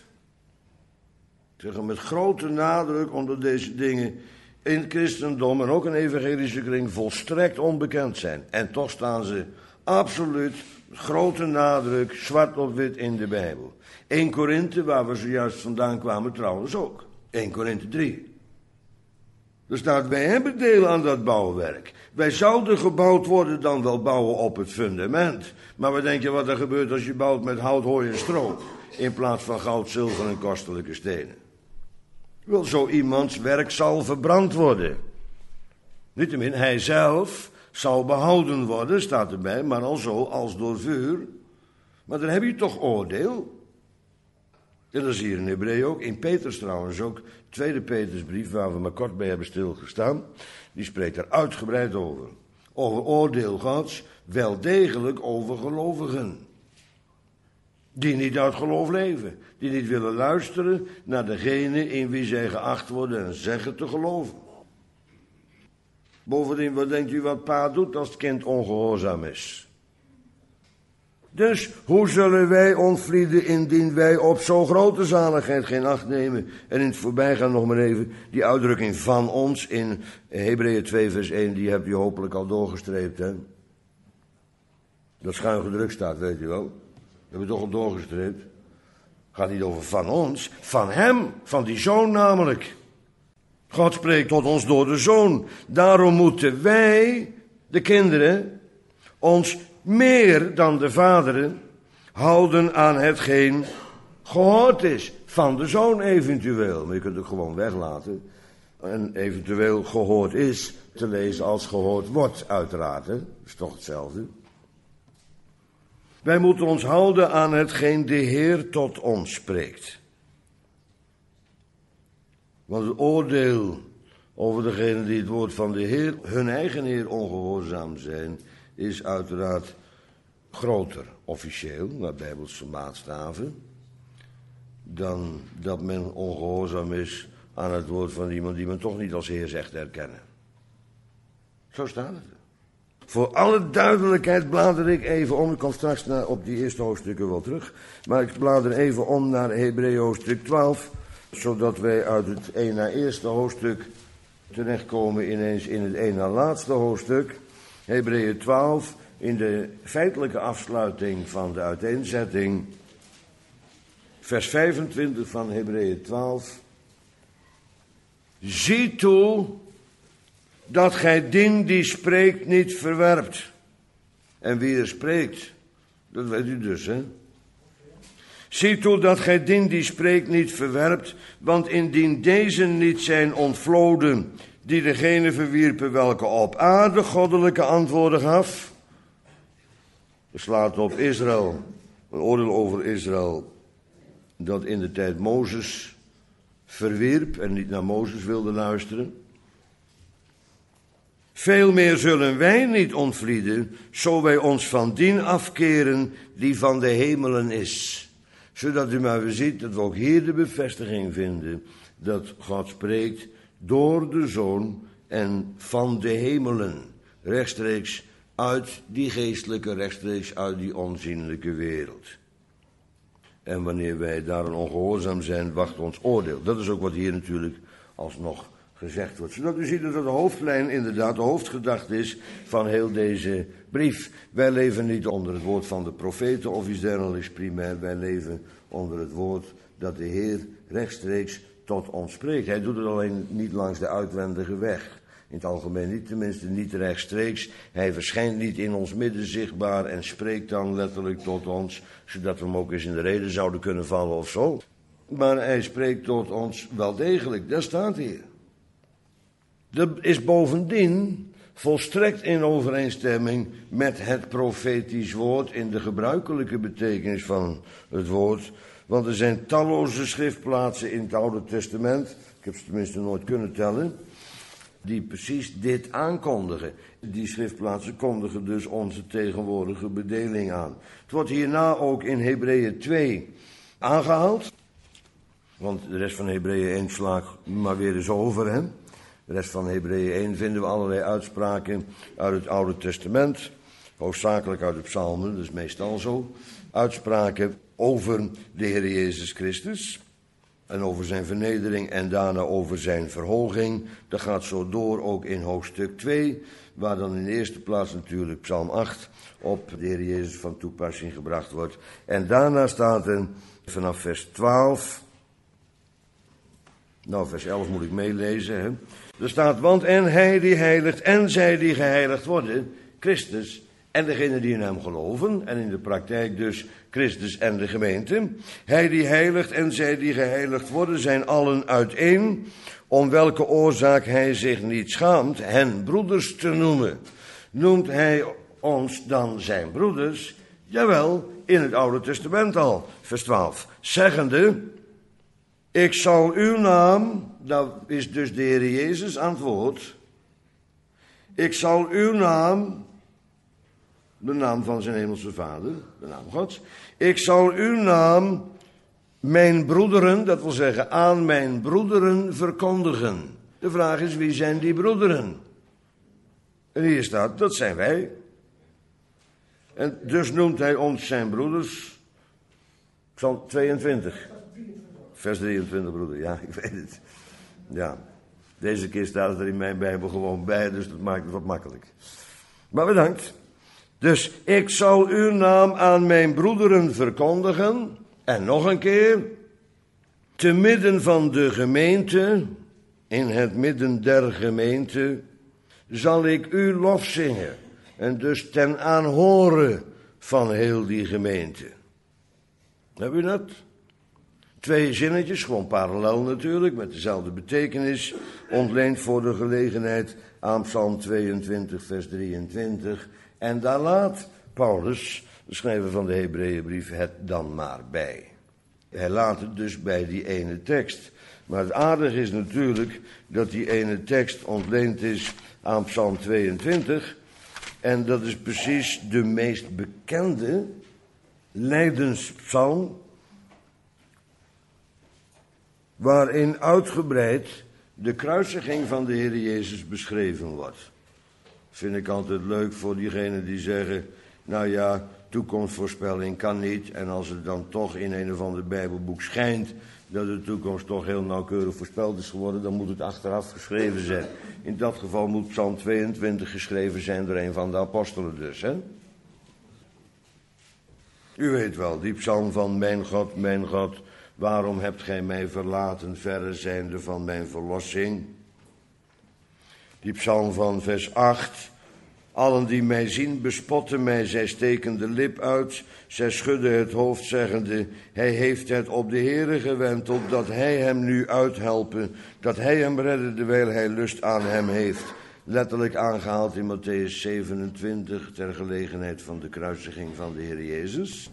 Ik zeg met grote nadruk omdat deze dingen in het christendom en ook in evangelische kring volstrekt onbekend zijn. En toch staan ze absoluut met grote nadruk, zwart op wit in de Bijbel. 1 Korinthe, waar we zojuist vandaan kwamen trouwens ook. 1 Korinthe 3. Er staat, wij hebben deel aan dat bouwwerk. Wij zouden gebouwd worden dan wel bouwen op het fundament. Maar wat denk je wat er gebeurt als je bouwt met hout, hooi en stro, in plaats van goud, zilver en kostelijke stenen? Wel, zo iemands werk zal verbrand worden. Niettemin, hij zelf zal behouden worden, staat erbij, maar al zo als door vuur. Maar dan heb je toch oordeel. En dat is hier in Hebreeën ook, in Petrus trouwens ook, tweede Petrusbrief, waar we maar kort bij hebben stilgestaan, die spreekt daar uitgebreid over. Over oordeel Gods, wel degelijk over gelovigen. Die niet uit geloof leven, die niet willen luisteren naar degene in wie zij geacht worden en zeggen te geloven. Bovendien, wat denkt u wat pa doet als het kind ongehoorzaam is? Dus, hoe zullen wij ontvlieden indien wij op zo'n grote zaligheid geen acht nemen? En in het voorbijgaan nog maar even, die uitdrukking van ons in Hebreeën 2 vers 1, die heb je hopelijk al doorgestreept, hè? Dat schuin gedrukt staat, weet u wel. Dat hebben we toch al doorgestreept. Gaat niet over van ons, van hem, van die Zoon namelijk. God spreekt tot ons door de Zoon. Daarom moeten wij, de kinderen, ons meer dan de vaderen houden aan hetgeen gehoord is. Van de Zoon eventueel. Maar je kunt het gewoon weglaten. En eventueel gehoord is te lezen als gehoord wordt, uiteraard. Hè? Dat is toch hetzelfde. Wij moeten ons houden aan hetgeen de Heer tot ons spreekt. Want het oordeel over degenen die het woord van de Heer, hun eigen Heer, ongehoorzaam zijn, is uiteraard groter, officieel, naar bijbelse maatstaven, dan dat men ongehoorzaam is aan het woord van iemand die men toch niet als Heer zegt erkennen. Zo staat het. Voor alle duidelijkheid blader ik even om. Ik kom straks op die eerste hoofdstukken wel terug. Maar ik blader even om naar Hebreeën hoofdstuk 12. Zodat wij uit het een na eerste hoofdstuk terechtkomen ineens in het een na laatste hoofdstuk. Hebreeën 12, in de feitelijke afsluiting van de uiteenzetting. Vers 25 van Hebreeën 12. Zie toe dat gij dien die spreekt niet verwerpt. En wie er spreekt, dat weet u dus, hè. Zie toe dat gij dien die spreekt niet verwerpt, want indien deze niet zijn ontvloden, die degene verwierpen welke op aarde goddelijke antwoorden gaf. Dat slaat op Israël, een oordeel over Israël, dat in de tijd Mozes verwierp en niet naar Mozes wilde luisteren. Veel meer zullen wij niet ontvlieden, zo wij ons van dien afkeren die van de hemelen is. Zodat u maar weer ziet dat we ook hier de bevestiging vinden dat God spreekt door de Zoon en van de hemelen. Rechtstreeks uit die geestelijke, rechtstreeks uit die onzienlijke wereld. En wanneer wij daarin ongehoorzaam zijn, wacht ons oordeel. Dat is ook wat hier natuurlijk alsnog gezegd wordt. Zodat u ziet dat de hoofdlijn inderdaad de hoofdgedachte is van heel deze brief. Wij leven niet onder het woord van de profeten of iets dergelijks primair. Wij leven onder het woord dat de Heer rechtstreeks tot ons spreekt. Hij doet het alleen niet langs de uitwendige weg. In het algemeen niet, tenminste niet rechtstreeks. Hij verschijnt niet in ons midden zichtbaar en spreekt dan letterlijk tot ons, zodat we hem ook eens in de rede zouden kunnen vallen of zo. Maar hij spreekt tot ons wel degelijk, daar staat hier. Dat is bovendien volstrekt in overeenstemming met het profetisch woord in de gebruikelijke betekenis van het woord. Want er zijn talloze schriftplaatsen in het Oude Testament, ik heb ze tenminste nooit kunnen tellen, die precies dit aankondigen. Die schriftplaatsen kondigen dus onze tegenwoordige bedeling aan. Het wordt hierna ook in Hebreeën 2 aangehaald. Want de rest van Hebreeën 1 slaat maar weer eens over, hè. De rest van Hebreeën 1 vinden we allerlei uitspraken uit het Oude Testament. Hoofdzakelijk uit de psalmen, dat is meestal zo. Uitspraken over de Heer Jezus Christus. En over zijn vernedering en daarna over zijn verhoging. Dat gaat zo door ook in hoofdstuk 2. Waar dan in de eerste plaats natuurlijk psalm 8 op de Heer Jezus van toepassing gebracht wordt. En daarna staat er vanaf vers 12... Nou, vers 11 moet ik meelezen, hè. Er staat, want en hij die heiligt en zij die geheiligd worden, Christus en degenen die in hem geloven, en in de praktijk dus Christus en de gemeente. Hij die heiligt en zij die geheiligd worden zijn allen uiteen, om welke oorzaak hij zich niet schaamt hen broeders te noemen. Noemt hij ons dan zijn broeders? Jawel, in het Oude Testament al, vers 12, zeggende, ik zal uw naam, dat is dus de Heer Jezus antwoord, ik zal uw naam, de naam van zijn hemelse Vader, de naam Gods, ik zal uw naam mijn broederen, dat wil zeggen aan mijn broederen verkondigen. De vraag is, wie zijn die broederen? En hier staat, dat zijn wij. En dus noemt hij ons zijn broeders. Psalm 22. Vers 23, broeder. Ja, ik weet het. Ja, deze keer staat het er in mijn Bijbel gewoon bij, dus dat maakt het wat makkelijk. Maar bedankt. Dus ik zal uw naam aan mijn broederen verkondigen. En nog een keer. Te midden van de gemeente, in het midden der gemeente, zal ik uw lof zingen. En dus ten aanhoren van heel die gemeente. Heb u dat? 2 zinnetjes, gewoon parallel natuurlijk, met dezelfde betekenis, ontleend voor de gelegenheid aan Psalm 22, vers 23. En daar laat Paulus, de schrijver van de Hebreeënbrief, het dan maar bij. Hij laat het dus bij die ene tekst. Maar het aardige is natuurlijk dat die ene tekst ontleend is aan Psalm 22. En dat is precies de meest bekende lijdenspsalm, waarin uitgebreid de kruisiging van de Heer Jezus beschreven wordt. Vind ik altijd leuk voor diegenen die zeggen, nou ja, toekomstvoorspelling kan niet. En als het dan toch in een of ander Bijbelboek schijnt dat de toekomst toch heel nauwkeurig voorspeld is geworden, dan moet het achteraf geschreven zijn. In dat geval moet Psalm 22 geschreven zijn door een van de apostelen dus, hè. U weet wel, die psalm van mijn God, waarom hebt gij mij verlaten, verre zijnde van mijn verlossing? Die psalm van vers 8. Allen die mij zien bespotten mij, zij steken de lip uit, zij schudden het hoofd zeggende, hij heeft het op de Heere gewend, opdat hij hem nu uithelpen, dat hij hem redde, terwijl hij lust aan hem heeft. Letterlijk aangehaald in Matthäus 27, ter gelegenheid van de kruisiging van de Heer Jezus.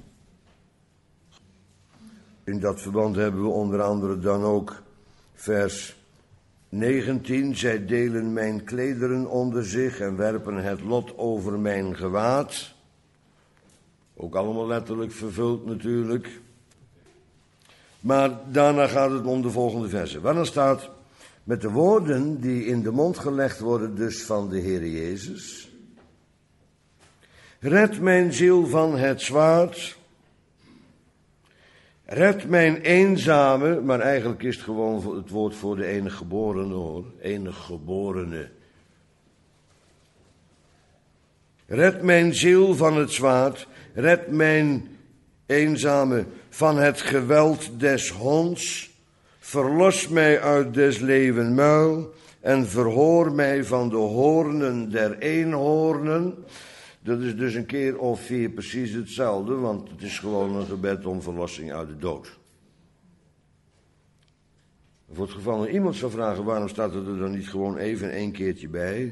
In dat verband hebben we onder andere dan ook vers 19. Zij delen mijn klederen onder zich en werpen het lot over mijn gewaad. Ook allemaal letterlijk vervuld natuurlijk. Maar daarna gaat het om de volgende versen. Waar dan staat, met de woorden die in de mond gelegd worden dus van de Heer Jezus. Red mijn ziel van het zwaard. Red mijn eenzame, maar eigenlijk is het gewoon het woord voor de enige geborene hoor. Enige geborene. Red mijn ziel van het zwaard. Red mijn eenzame van het geweld des honds. Verlos mij uit des leeuwen muil. En verhoor mij van de hoornen der eenhoornen. Dat is dus een keer of 4 precies hetzelfde, want het is gewoon een gebed om verlossing uit de dood. Voor het geval dat iemand zou vragen, waarom staat het er dan niet gewoon even 1 keertje bij?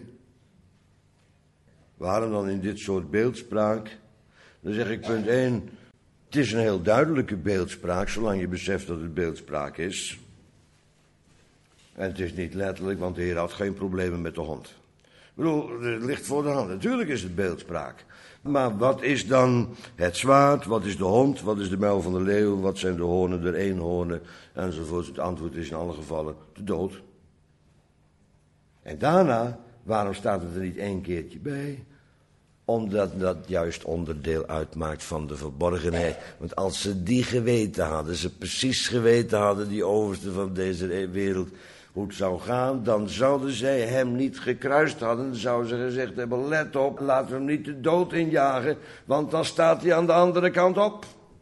Waarom dan in dit soort beeldspraak? Dan zeg ik punt 1, het is een heel duidelijke beeldspraak, zolang je beseft dat het beeldspraak is. En het is niet letterlijk, want de Heer had geen problemen met de hond. Ik bedoel, het ligt voor de hand. Natuurlijk is het beeldspraak. Maar wat is dan het zwaard? Wat is de hond? Wat is de muil van de leeuw? Wat zijn de hoornen der eenhoornen? Enzovoort. Het antwoord is in alle gevallen de dood. En daarna, waarom staat het er niet 1 keertje bij? Omdat dat juist onderdeel uitmaakt van de verborgenheid. Want als ze die geweten hadden, ze precies geweten hadden, die overste van deze wereld, hoe het zou gaan, dan zouden zij hem niet gekruist hadden. Dan zouden ze gezegd hebben, let op, laten we hem niet de dood injagen, want dan staat hij aan de andere kant op.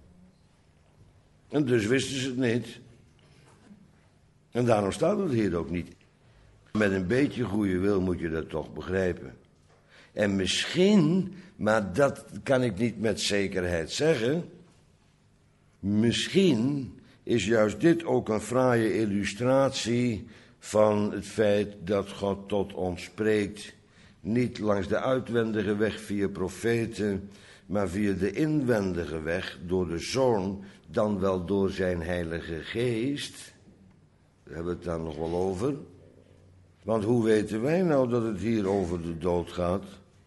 En dus wisten ze het niet. En daarom staat het hier ook niet. Met een beetje goede wil moet je dat toch begrijpen. En misschien, maar dat kan ik niet met zekerheid zeggen, misschien is juist dit ook een fraaie illustratie van het feit dat God tot ons spreekt, niet langs de uitwendige weg via profeten, maar via de inwendige weg door de Zoon, dan wel door zijn Heilige Geest. Daar hebben we het dan nog wel over. Want hoe weten wij nou dat het hier over de dood gaat?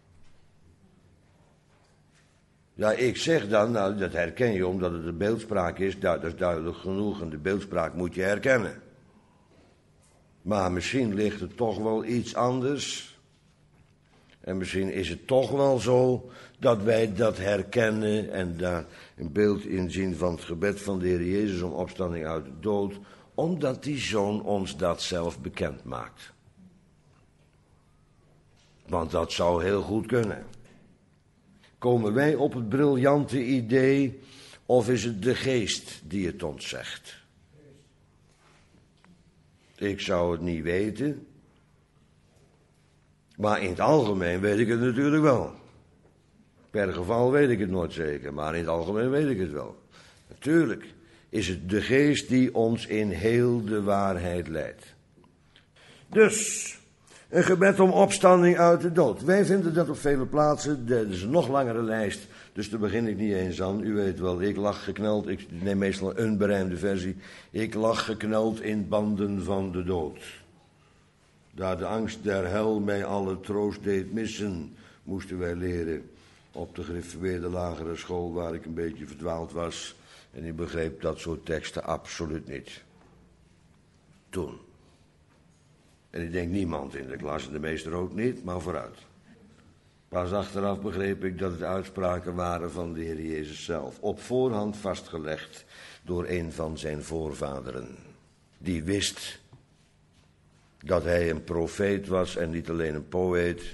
Ja, ik zeg dan, nou, dat herken je omdat het een beeldspraak is, dat is duidelijk genoeg en de beeldspraak moet je herkennen. Maar misschien ligt het toch wel iets anders. En misschien is het toch wel zo dat wij dat herkennen en daar een beeld in zien van het gebed van de Heer Jezus om opstanding uit de dood, omdat die Zoon ons dat zelf bekend maakt. Want dat zou heel goed kunnen. Komen wij op het briljante idee, of is het de Geest die het ons zegt? Ik zou het niet weten, maar in het algemeen weet ik het natuurlijk wel. Per geval weet ik het nooit zeker, maar in het algemeen weet ik het wel. Natuurlijk is het de Geest die ons in heel de waarheid leidt. Dus een gebed om opstanding uit de dood. Wij vinden dat op vele plaatsen. Dat is een nog langere lijst, dus daar begin ik niet eens aan. U weet wel, ik lag gekneld, ik neem meestal een berijmde versie. Ik lag gekneld in banden van de dood. Daar de angst der hel mij alle troost deed missen, moesten wij leren op de gereformeerde lagere school waar ik een beetje verdwaald was. En ik begreep dat soort teksten absoluut niet. Toen. En ik denk niemand in de klas, en de meester ook niet, maar vooruit. Pas achteraf begreep ik dat het uitspraken waren van de Heer Jezus zelf. Op voorhand vastgelegd door een van zijn voorvaderen. Die wist dat hij een profeet was en niet alleen een poëet.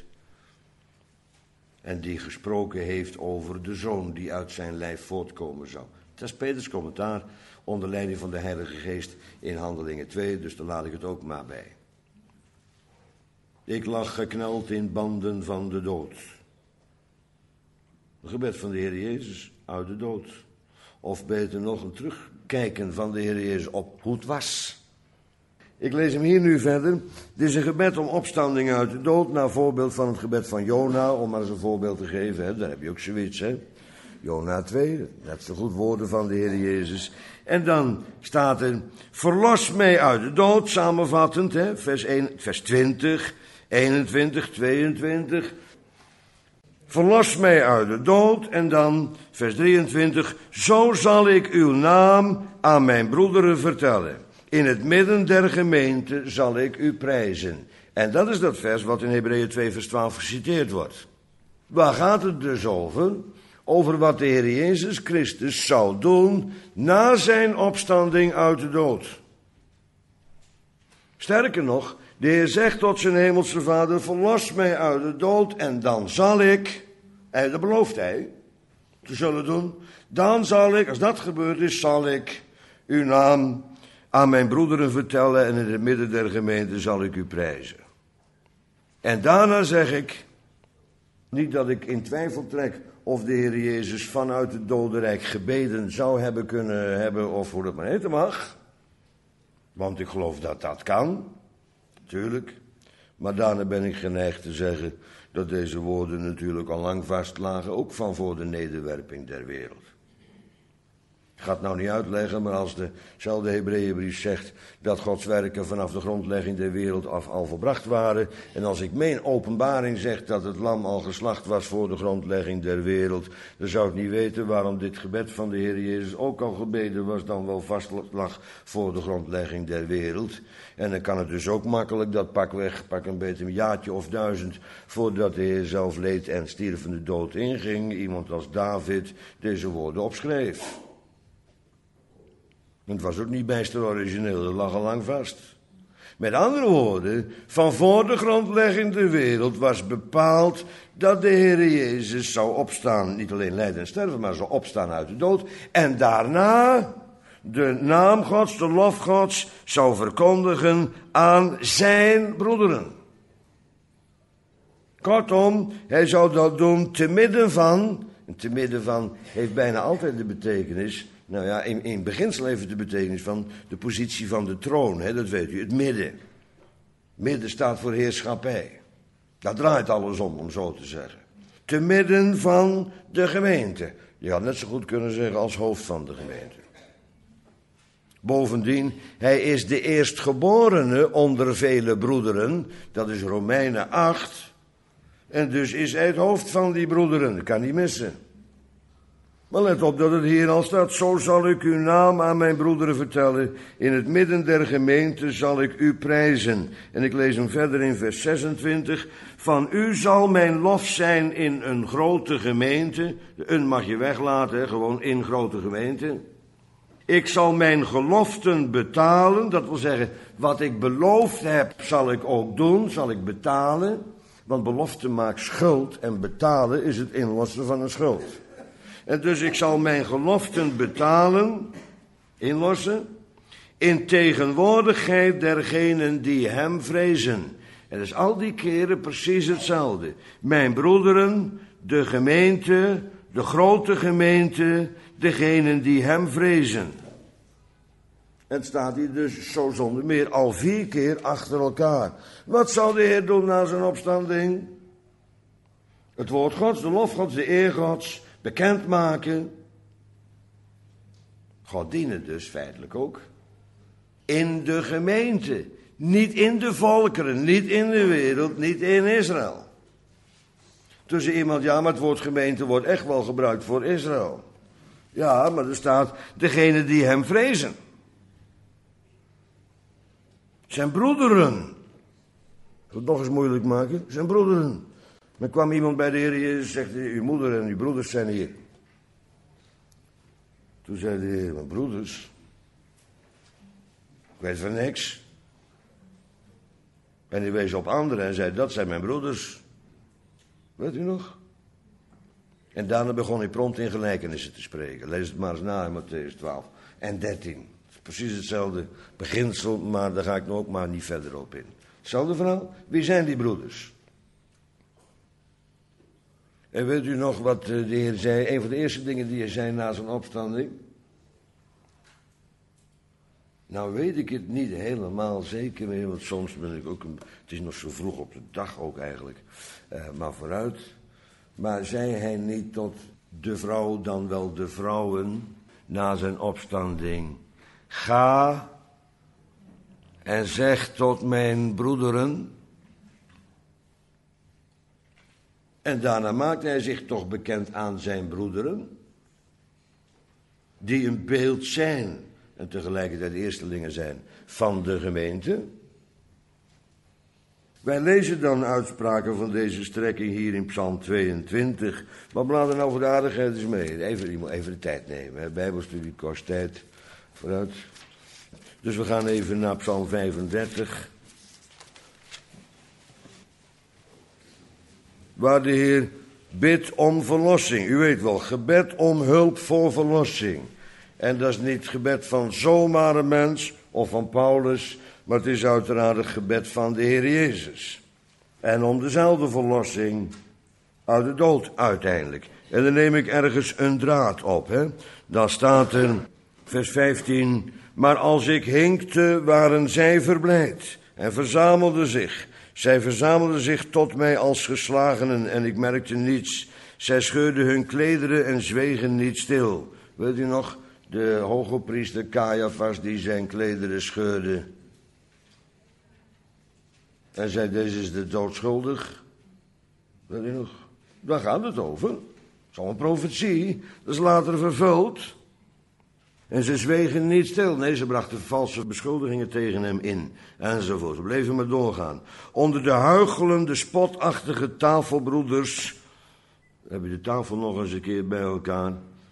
En die gesproken heeft over de Zoon die uit zijn lijf voortkomen zou. Dat is Peters commentaar onder leiding van de Heilige Geest in Handelingen 2, dus daar laat ik het ook maar bij. Ik lag gekneld in banden van de dood. Een gebed van de Heer Jezus uit de dood. Of beter nog een terugkijken van de Heer Jezus op hoe het was. Ik lees hem hier nu verder. Dit is een gebed om opstanding uit de dood, naar voorbeeld van het gebed van Jona, om maar eens een voorbeeld te geven. Hè. Daar heb je ook zoiets, hè. Jona 2, net zo goed woorden van de Heer Jezus. En dan staat er, verlos mij uit de dood, samenvattend, hè, vers 20, 21, 22. Verlos mij uit de dood, en dan vers 23, zo zal ik uw naam aan mijn broederen vertellen. In het midden der gemeente zal ik u prijzen. En dat is dat vers wat in Hebreeën 2 vers 12 geciteerd wordt. Waar gaat het dus over? Over wat de Heer Jezus Christus zou doen na zijn opstanding uit de dood. Sterker nog, de Heer zegt tot zijn hemelse Vader, verlos mij uit de dood en dan zal ik, en dat belooft hij te zullen doen, dan zal ik, als dat gebeurd is, zal ik uw naam aan mijn broederen vertellen en in het midden der gemeente zal ik u prijzen. En daarna zeg ik, niet dat ik in twijfel trek of de Heer Jezus vanuit het dodenrijk gebeden zou hebben kunnen hebben, of hoe dat maar heten mag. Want ik geloof dat dat kan, natuurlijk. Maar daarna ben ik geneigd te zeggen dat deze woorden natuurlijk al lang vastlagen, ook van voor de nederwerping der wereld. Ik ga het nou niet uitleggen, maar als dezelfde Hebreeënbrief zegt dat Gods werken vanaf de grondlegging der wereld af al volbracht waren, en als ik meen Openbaring zegt dat het lam al geslacht was voor de grondlegging der wereld, dan zou ik niet weten waarom dit gebed van de Heer Jezus ook al gebeden was, dan wel vast lag voor de grondlegging der wereld. En dan kan het dus ook makkelijk dat pak een beetje een jaartje of 1000 voordat de Heer zelf leed en stierf en de dood inging, iemand als David deze woorden opschreef. Het was ook niet bijster origineel, dat lag al lang vast. Met andere woorden, van voor de grondlegging der wereld was bepaald dat de Heer Jezus zou opstaan, niet alleen lijden en sterven, maar zou opstaan uit de dood. En daarna de naam Gods, de lof Gods, zou verkondigen aan zijn broederen. Kortom, hij zou dat doen te midden van, en te midden van heeft bijna altijd de betekenis, nou ja, in beginsel heeft het de betekenis van de positie van de troon, hè, dat weet u, het midden. Midden staat voor heerschappij. Daar draait alles om zo te zeggen. Te midden van de gemeente. Je had net zo goed kunnen zeggen als hoofd van de gemeente. Bovendien, hij is de eerstgeborene onder vele broederen, dat is Romeinen 8. En dus is hij het hoofd van die broederen, dat kan niet missen. Maar let op dat het hier al staat, zo zal ik uw naam aan mijn broederen vertellen. In het midden der gemeente zal ik u prijzen. En ik lees hem verder in vers 26. Van u zal mijn lof zijn in een grote gemeente. De een mag je weglaten, gewoon in grote gemeente. Ik zal mijn geloften betalen. Dat wil zeggen, wat ik beloofd heb, zal ik ook doen, zal ik betalen. Want belofte maakt schuld en betalen is het inlossen van een schuld. En dus ik zal mijn geloften betalen, inlossen, in tegenwoordigheid dergenen die hem vrezen. En dat is al die keren precies hetzelfde. Mijn broederen, de gemeente, de grote gemeente, degenen die hem vrezen. Het staat hier dus zo zonder meer al 4 keer achter elkaar. Wat zal de Heer doen na zijn opstanding? Het woord Gods, de lof Gods, de eer Gods bekendmaken. God dienen dus feitelijk ook. In de gemeente. Niet in de volkeren, niet in de wereld, niet in Israël. Tussen iemand, ja, maar het woord gemeente wordt echt wel gebruikt voor Israël. Ja, maar er staat degene die hem vrezen. Zijn broederen. Ik wil het nog eens moeilijk maken. Zijn broederen. Dan kwam iemand bij de Heer Jezus en zegt, uw moeder en uw broeders zijn hier. Toen zei de Heer, mijn broeders, ik weet van niks. En hij wees op anderen en zei, dat zijn mijn broeders. Weet u nog? En daarna begon hij prompt in gelijkenissen te spreken. Lees het maar eens na in Mattheüs 12 en 13. Het is precies hetzelfde beginsel, maar daar ga ik nu ook maar niet verder op in. Hetzelfde verhaal. Wie zijn die broeders? En weet u nog wat de Heer zei? Een van de eerste dingen die hij zei na zijn opstanding? Nou weet ik het niet helemaal zeker meer, want soms ben ik ook het is nog zo vroeg op de dag ook eigenlijk, maar vooruit. Maar zei hij niet tot de vrouw, dan wel de vrouwen, na zijn opstanding: ga en zeg tot mijn broederen. En daarna maakte hij zich toch bekend aan zijn broederen, die een beeld zijn en tegelijkertijd de eerstelingen zijn van de gemeente. Wij lezen dan uitspraken van deze strekking hier in Psalm 22. Maar blader nou voor de aardigheid eens mee. Even de tijd nemen. Hè. Bijbelstudie kost tijd. Vooruit. Dus we gaan even naar Psalm 35. Waar de Heer bidt om verlossing. U weet wel, gebed om hulp voor verlossing. En dat is niet het gebed van zomaar een mens of van Paulus, maar het is uiteraard het gebed van de Heer Jezus. En om dezelfde verlossing uit de dood uiteindelijk. En dan neem ik ergens een draad op. Hè. Dan staat er, vers 15, maar als ik hinkte, waren zij verblijd en verzamelden zich. Zij verzamelden zich tot mij als geslagenen en ik merkte niets. Zij scheurden hun klederen en zwegen niet stil. Weet u nog, de hogepriester Caiaphas die zijn klederen scheurde. En zei, deze is de dood schuldig. Weet u nog? Daar gaat het over. Dat is al een profetie. Dat is later vervuld. En ze zwegen niet stil. Nee, ze brachten valse beschuldigingen tegen hem in. Enzovoort. Ze bleven maar doorgaan. Onder de huichelende, spotachtige tafelbroeders. Heb je de tafel nog eens een keer bij elkaar.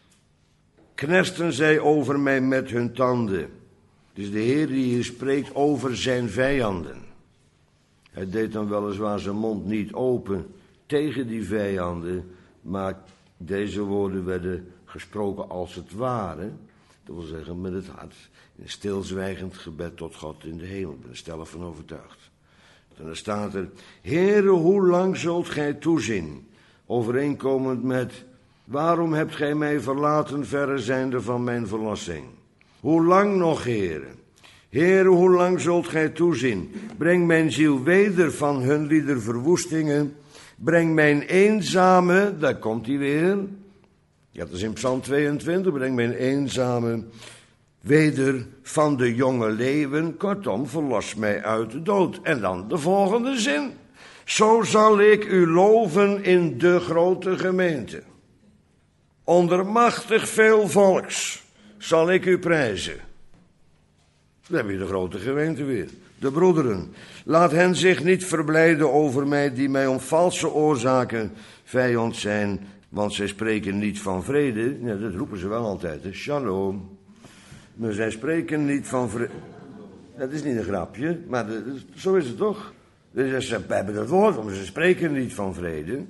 Knersten zij over mij met hun tanden. Het is de Heer die hier spreekt over zijn vijanden. Hij deed dan weliswaar zijn mond niet open tegen die vijanden, maar deze woorden werden gesproken als het ware. Dat wil zeggen met het hart. In een stilzwijgend gebed tot God in de hemel. Ik ben er stellig van overtuigd. En dan staat er: Heere, hoe lang zult gij toezien? Overeenkomend met: waarom hebt gij mij verlaten, verre zijnde van mijn verlossing? Hoe lang nog, Heere? Heere, hoe lang zult gij toezien? Breng mijn ziel weder van hun lieder verwoestingen. Breng mijn eenzame, daar komt hij weer. Ja, dat is in Psalm 22. Breng mijn eenzame weder van de jonge leeuwen. Kortom, verlos mij uit de dood. En dan de volgende zin. Zo zal ik u loven in de grote gemeente. Onder machtig veel volks zal ik u prijzen. Dan heb je de grote gemeente weer. De broederen. Laat hen zich niet verblijden over mij, die mij om valse oorzaken vijand zijn. Want zij spreken niet van vrede. Ja, dat roepen ze wel altijd. Hè? Shalom. Maar zij spreken niet van vrede. Dat is niet een grapje, maar zo is het toch. Dus ze hebben dat woord, maar ze spreken niet van vrede.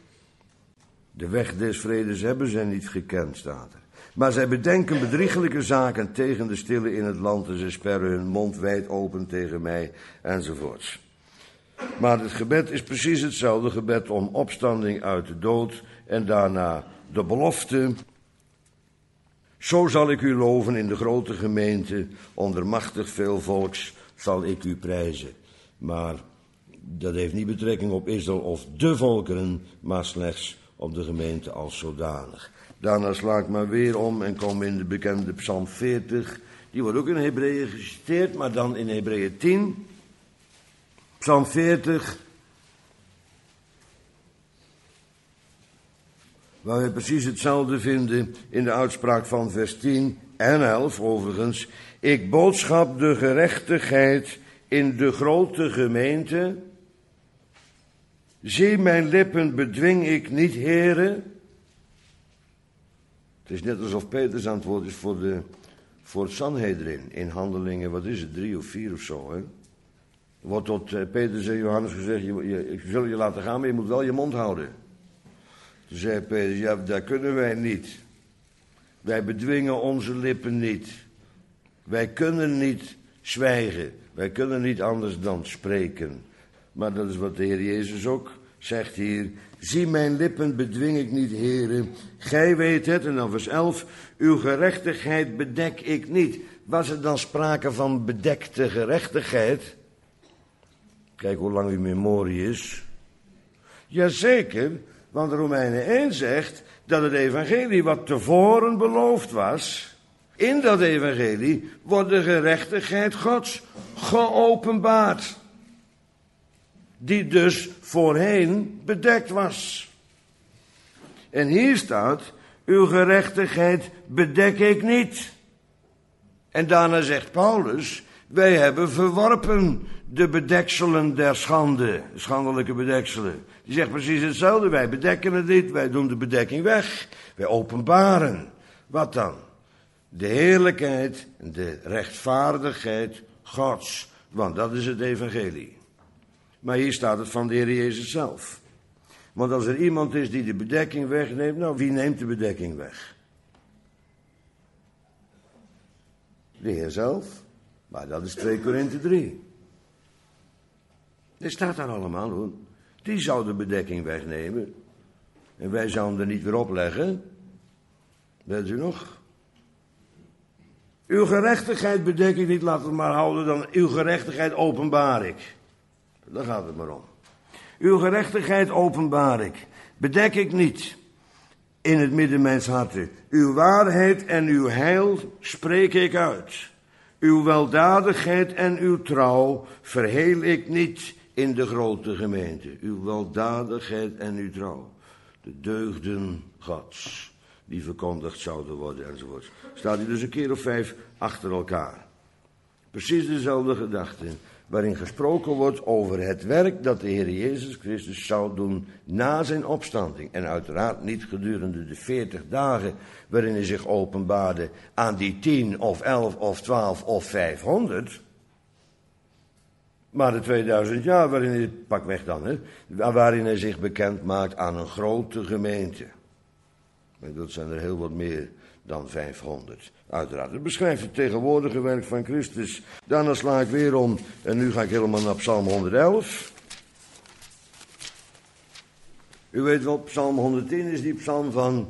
De weg des vredes hebben zij niet gekend, staat er. Maar zij bedenken bedriegelijke zaken tegen de stille in het land en ze sperren hun mond wijd open tegen mij, enzovoorts. Maar het gebed is precies hetzelfde gebed om opstanding uit de dood en daarna de belofte. Zo zal ik u loven in de grote gemeente, onder machtig veel volks zal ik u prijzen. Maar dat heeft niet betrekking op Israël of de volkeren, maar slechts op de gemeente als zodanig. Daarna sla ik maar weer om en kom in de bekende Psalm 40. Die wordt ook in Hebreeën geciteerd, maar dan in Hebreeën 10. Psalm 40. Waar we precies hetzelfde vinden in de uitspraak van vers 10 en 11 overigens. Ik boodschap de gerechtigheid in de grote gemeente. Zie, mijn lippen bedwing ik niet, Heere. Het is net alsof Peters aan het woord is voor het Sanhedrin. In Handelingen, wat is het, 3 of 4 of zo. Hè? Er wordt tot Petrus en Johannes gezegd, ik zal je laten gaan, maar je moet wel je mond houden. Toen zei Petrus, ja, dat kunnen wij niet. Wij bedwingen onze lippen niet. Wij kunnen niet zwijgen. Wij kunnen niet anders dan spreken. Maar dat is wat de Heer Jezus ook zegt hier. Zie mijn lippen bedwing ik niet, Heere. Gij weet het, en dan vers 11. Uw gerechtigheid bedek ik niet. Was er dan sprake van bedekte gerechtigheid? Kijk hoe lang uw memorie is. Jazeker, want Romeinen 1 zegt dat het evangelie wat tevoren beloofd was, in dat evangelie wordt de gerechtigheid Gods geopenbaard. Die dus voorheen bedekt was. En hier staat, uw gerechtigheid bedek ik niet. En daarna zegt Paulus, wij hebben verworpen de bedekselen der schande, schandelijke bedekselen. Die zegt precies hetzelfde, wij bedekken het niet, wij doen de bedekking weg. Wij openbaren. Wat dan? De heerlijkheid en de rechtvaardigheid Gods. Want dat is het evangelie. Maar hier staat het van de Heer Jezus zelf. Want als er iemand is die de bedekking wegneemt, nou wie neemt de bedekking weg? De Heer zelf. Maar dat is 2 Korinthe 3. Dat staat daar allemaal hoor. Die zou de bedekking wegnemen. En wij zouden er niet weer opleggen. Weet u nog? Uw gerechtigheid bedek ik niet, laat het maar houden, dan uw gerechtigheid openbaar ik. Daar gaat het maar om. Uw gerechtigheid openbaar ik. Bedek ik niet in het midden mijns harten. Uw waarheid en uw heil spreek ik uit. Uw weldadigheid en uw trouw verheel ik niet in de grote gemeente. Uw weldadigheid en uw trouw. De deugden Gods die verkondigd zouden worden enzovoort. Staat hier dus een keer of 5 achter elkaar. Precies dezelfde gedachte. Waarin gesproken wordt over het werk dat de Heer Jezus Christus zou doen na zijn opstanding. En uiteraard niet gedurende de 40 dagen waarin hij zich openbaarde aan die 10 of 11 of 12 of 500. Maar de 2000 jaar waarin hij, pak weg dan, waarin hij zich bekend maakt aan een grote gemeente. En dat zijn er heel wat meer dan 500. Uiteraard. Het beschrijft het tegenwoordige werk van Christus. Daarna sla ik weer om. En nu ga ik helemaal naar Psalm 111. U weet wel, Psalm 110 is die psalm van...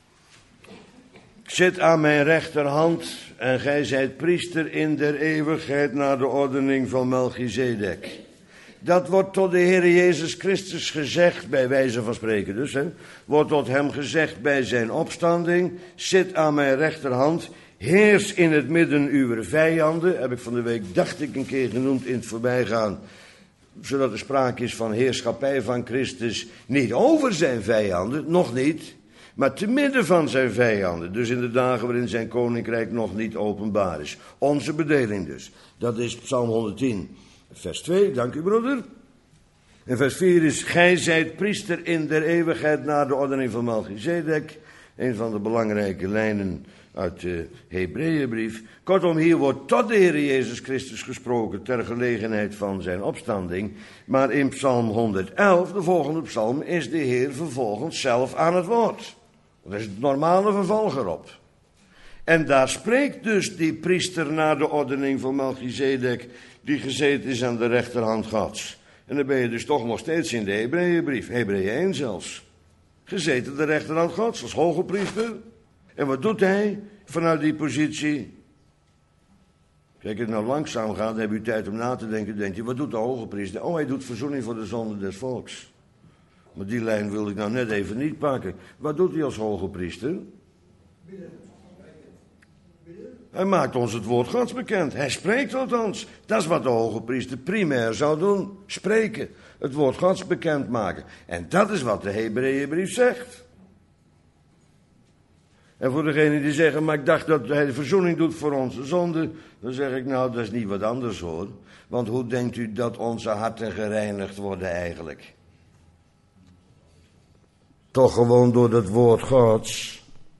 Ik zit aan mijn rechterhand en gij zijt priester in der eeuwigheid naar de ordening van Melchizedek. Dat wordt tot de Heer Jezus Christus gezegd, bij wijze van spreken dus, wordt tot hem gezegd bij zijn opstanding. Zit aan mijn rechterhand, heers in het midden uw vijanden. Heb ik van de week, dacht ik, een keer genoemd in het voorbijgaan. Zodat er sprake is van heerschappij van Christus, niet over zijn vijanden, nog niet, maar te midden van zijn vijanden. Dus in de dagen waarin zijn koninkrijk nog niet openbaar is. Onze bedeling dus. Dat is Psalm 110. Vers 2, dank u broeder. En vers 4 is, gij zijt priester in der eeuwigheid naar de ordening van Melchizedek. Een van de belangrijke lijnen uit de Hebreeënbrief. Kortom, hier wordt tot de Heer Jezus Christus gesproken ter gelegenheid van zijn opstanding. Maar in Psalm 111, de volgende psalm, is de Heer vervolgens zelf aan het woord. Dat is het normale vervolg erop. En daar spreekt dus die priester naar de ordening van Melchizedek, die gezeten is aan de rechterhand Gods. En dan ben je dus toch nog steeds in de Hebreeënbrief, Hebreeën 1 zelfs. Gezeten aan de rechterhand Gods, als hoge priester. En wat doet hij vanuit die positie? Kijk, het nou langzaam gaat, dan heb je tijd om na te denken. Denk je, wat doet de hoge priester? Oh, hij doet verzoening voor de zonde des volks. Maar die lijn wil ik nou net even niet pakken. Wat doet hij als hoge priester? Hij maakt ons het woord Gods bekend. Hij spreekt tot ons. Dat is wat de hoge priester primair zou doen. Spreken. Het woord Gods bekend maken. En dat is wat de Hebreeënbrief zegt. En voor degenen die zeggen, maar ik dacht dat hij de verzoening doet voor onze zonde. Dan zeg ik, nou, dat is niet wat anders hoor. Want hoe denkt u dat onze harten gereinigd worden eigenlijk? Toch gewoon door het woord Gods.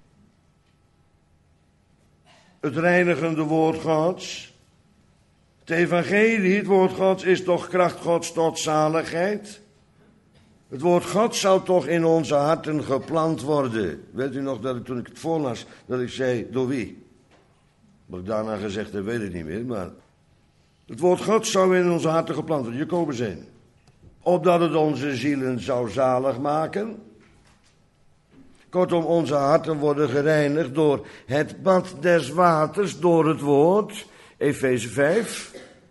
Het reinigende woord Gods. Het evangelie, het woord Gods, is toch kracht Gods tot zaligheid? Het woord Gods zou toch in onze harten geplant worden. Weet u nog dat ik toen ik het voorlas, dat ik zei, door wie? Wat ik daarna gezegd heb, weet ik niet meer, maar Het woord God zou in onze harten geplant worden, Jacobus 1. Opdat het onze zielen zou zalig maken. Kortom, onze harten worden gereinigd door het bad des waters, door het woord, Efeze 5.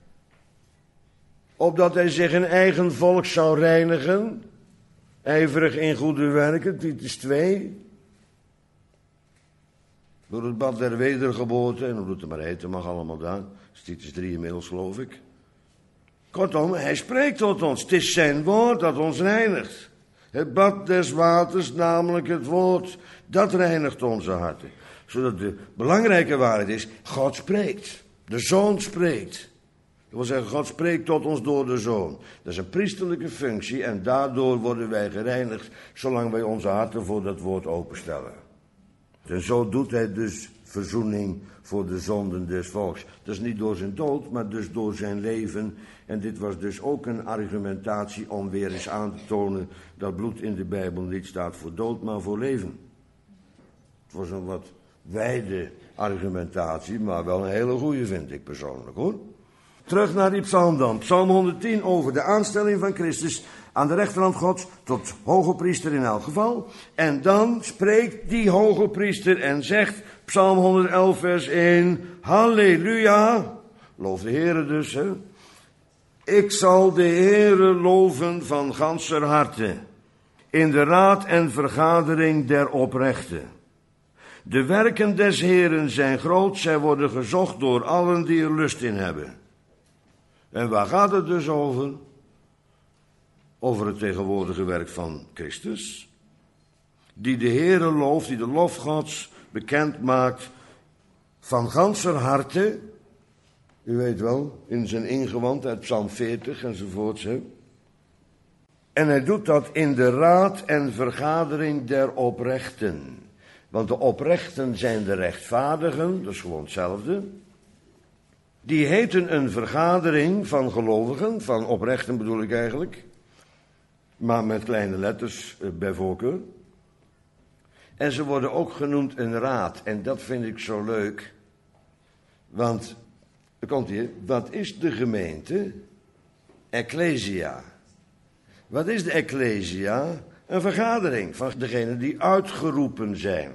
Opdat hij zich een eigen volk zou reinigen, ijverig in goede werken, Titus 2. Door het bad der wedergeboorte, en hoe het er maar heten mag allemaal daar. Titus 3 inmiddels, geloof ik. Kortom, hij spreekt tot ons. Het is zijn woord dat ons reinigt. Het bad des waters, namelijk het woord, dat reinigt onze harten. Zodat de belangrijke waarheid is, God spreekt. De Zoon spreekt. Dat wil zeggen, God spreekt tot ons door de Zoon. Dat is een priesterlijke functie en daardoor worden wij gereinigd, zolang wij onze harten voor dat woord openstellen. En zo doet hij dus verzoening voor de zonden des volks. Dat is niet door zijn dood, maar dus door zijn leven. En dit was dus ook een argumentatie om weer eens aan te tonen dat bloed in de Bijbel niet staat voor dood, maar voor leven. Het was een wat wijde argumentatie, maar wel een hele goede, vind ik persoonlijk, hoor. Terug naar die psalm dan. Psalm 110 over de aanstelling van Christus aan de rechterhand Gods tot hoge priester in elk geval. En dan spreekt die hoge priester en zegt, Psalm 111 vers 1, Halleluja, loof de Heere dus, hè. Ik zal de Heere loven van ganser harte, in de raad en vergadering der oprechten. De werken des Heeren zijn groot, zij worden gezocht door allen die er lust in hebben. En waar gaat het dus over? Over het tegenwoordige werk van Christus. Die de Heere looft, die de lof Gods bekend maakt van ganser harte. U weet wel, in zijn ingewand uit Psalm 40 enzovoorts. Hè? En hij doet dat in de raad en vergadering der oprechten. Want de oprechten zijn de rechtvaardigen, dat is gewoon hetzelfde. Die heten een vergadering van gelovigen, van oprechten bedoel ik eigenlijk. Maar met kleine letters bij voorkeur. En ze worden ook genoemd een raad. En dat vind ik zo leuk. Want, er komt hier, wat is de gemeente? Ecclesia. Wat is de Ecclesia? Een vergadering van degenen die uitgeroepen zijn.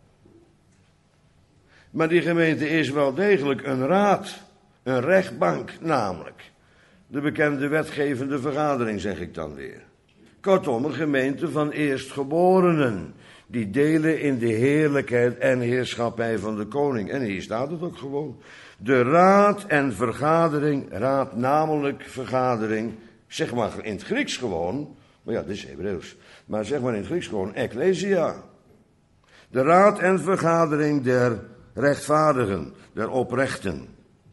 Maar die gemeente is wel degelijk een raad. Een rechtbank namelijk. De bekende wetgevende vergadering, zeg ik dan weer. Kortom, een gemeente van eerstgeborenen. Die delen in de heerlijkheid en heerschappij van de koning. En hier staat het ook gewoon. De raad en vergadering, raad namelijk vergadering. Zeg maar in het Grieks gewoon. Maar ja, dit is Hebreeuws. Maar zeg maar in het Grieks gewoon ecclesia. De raad en vergadering der rechtvaardigen, der oprechten.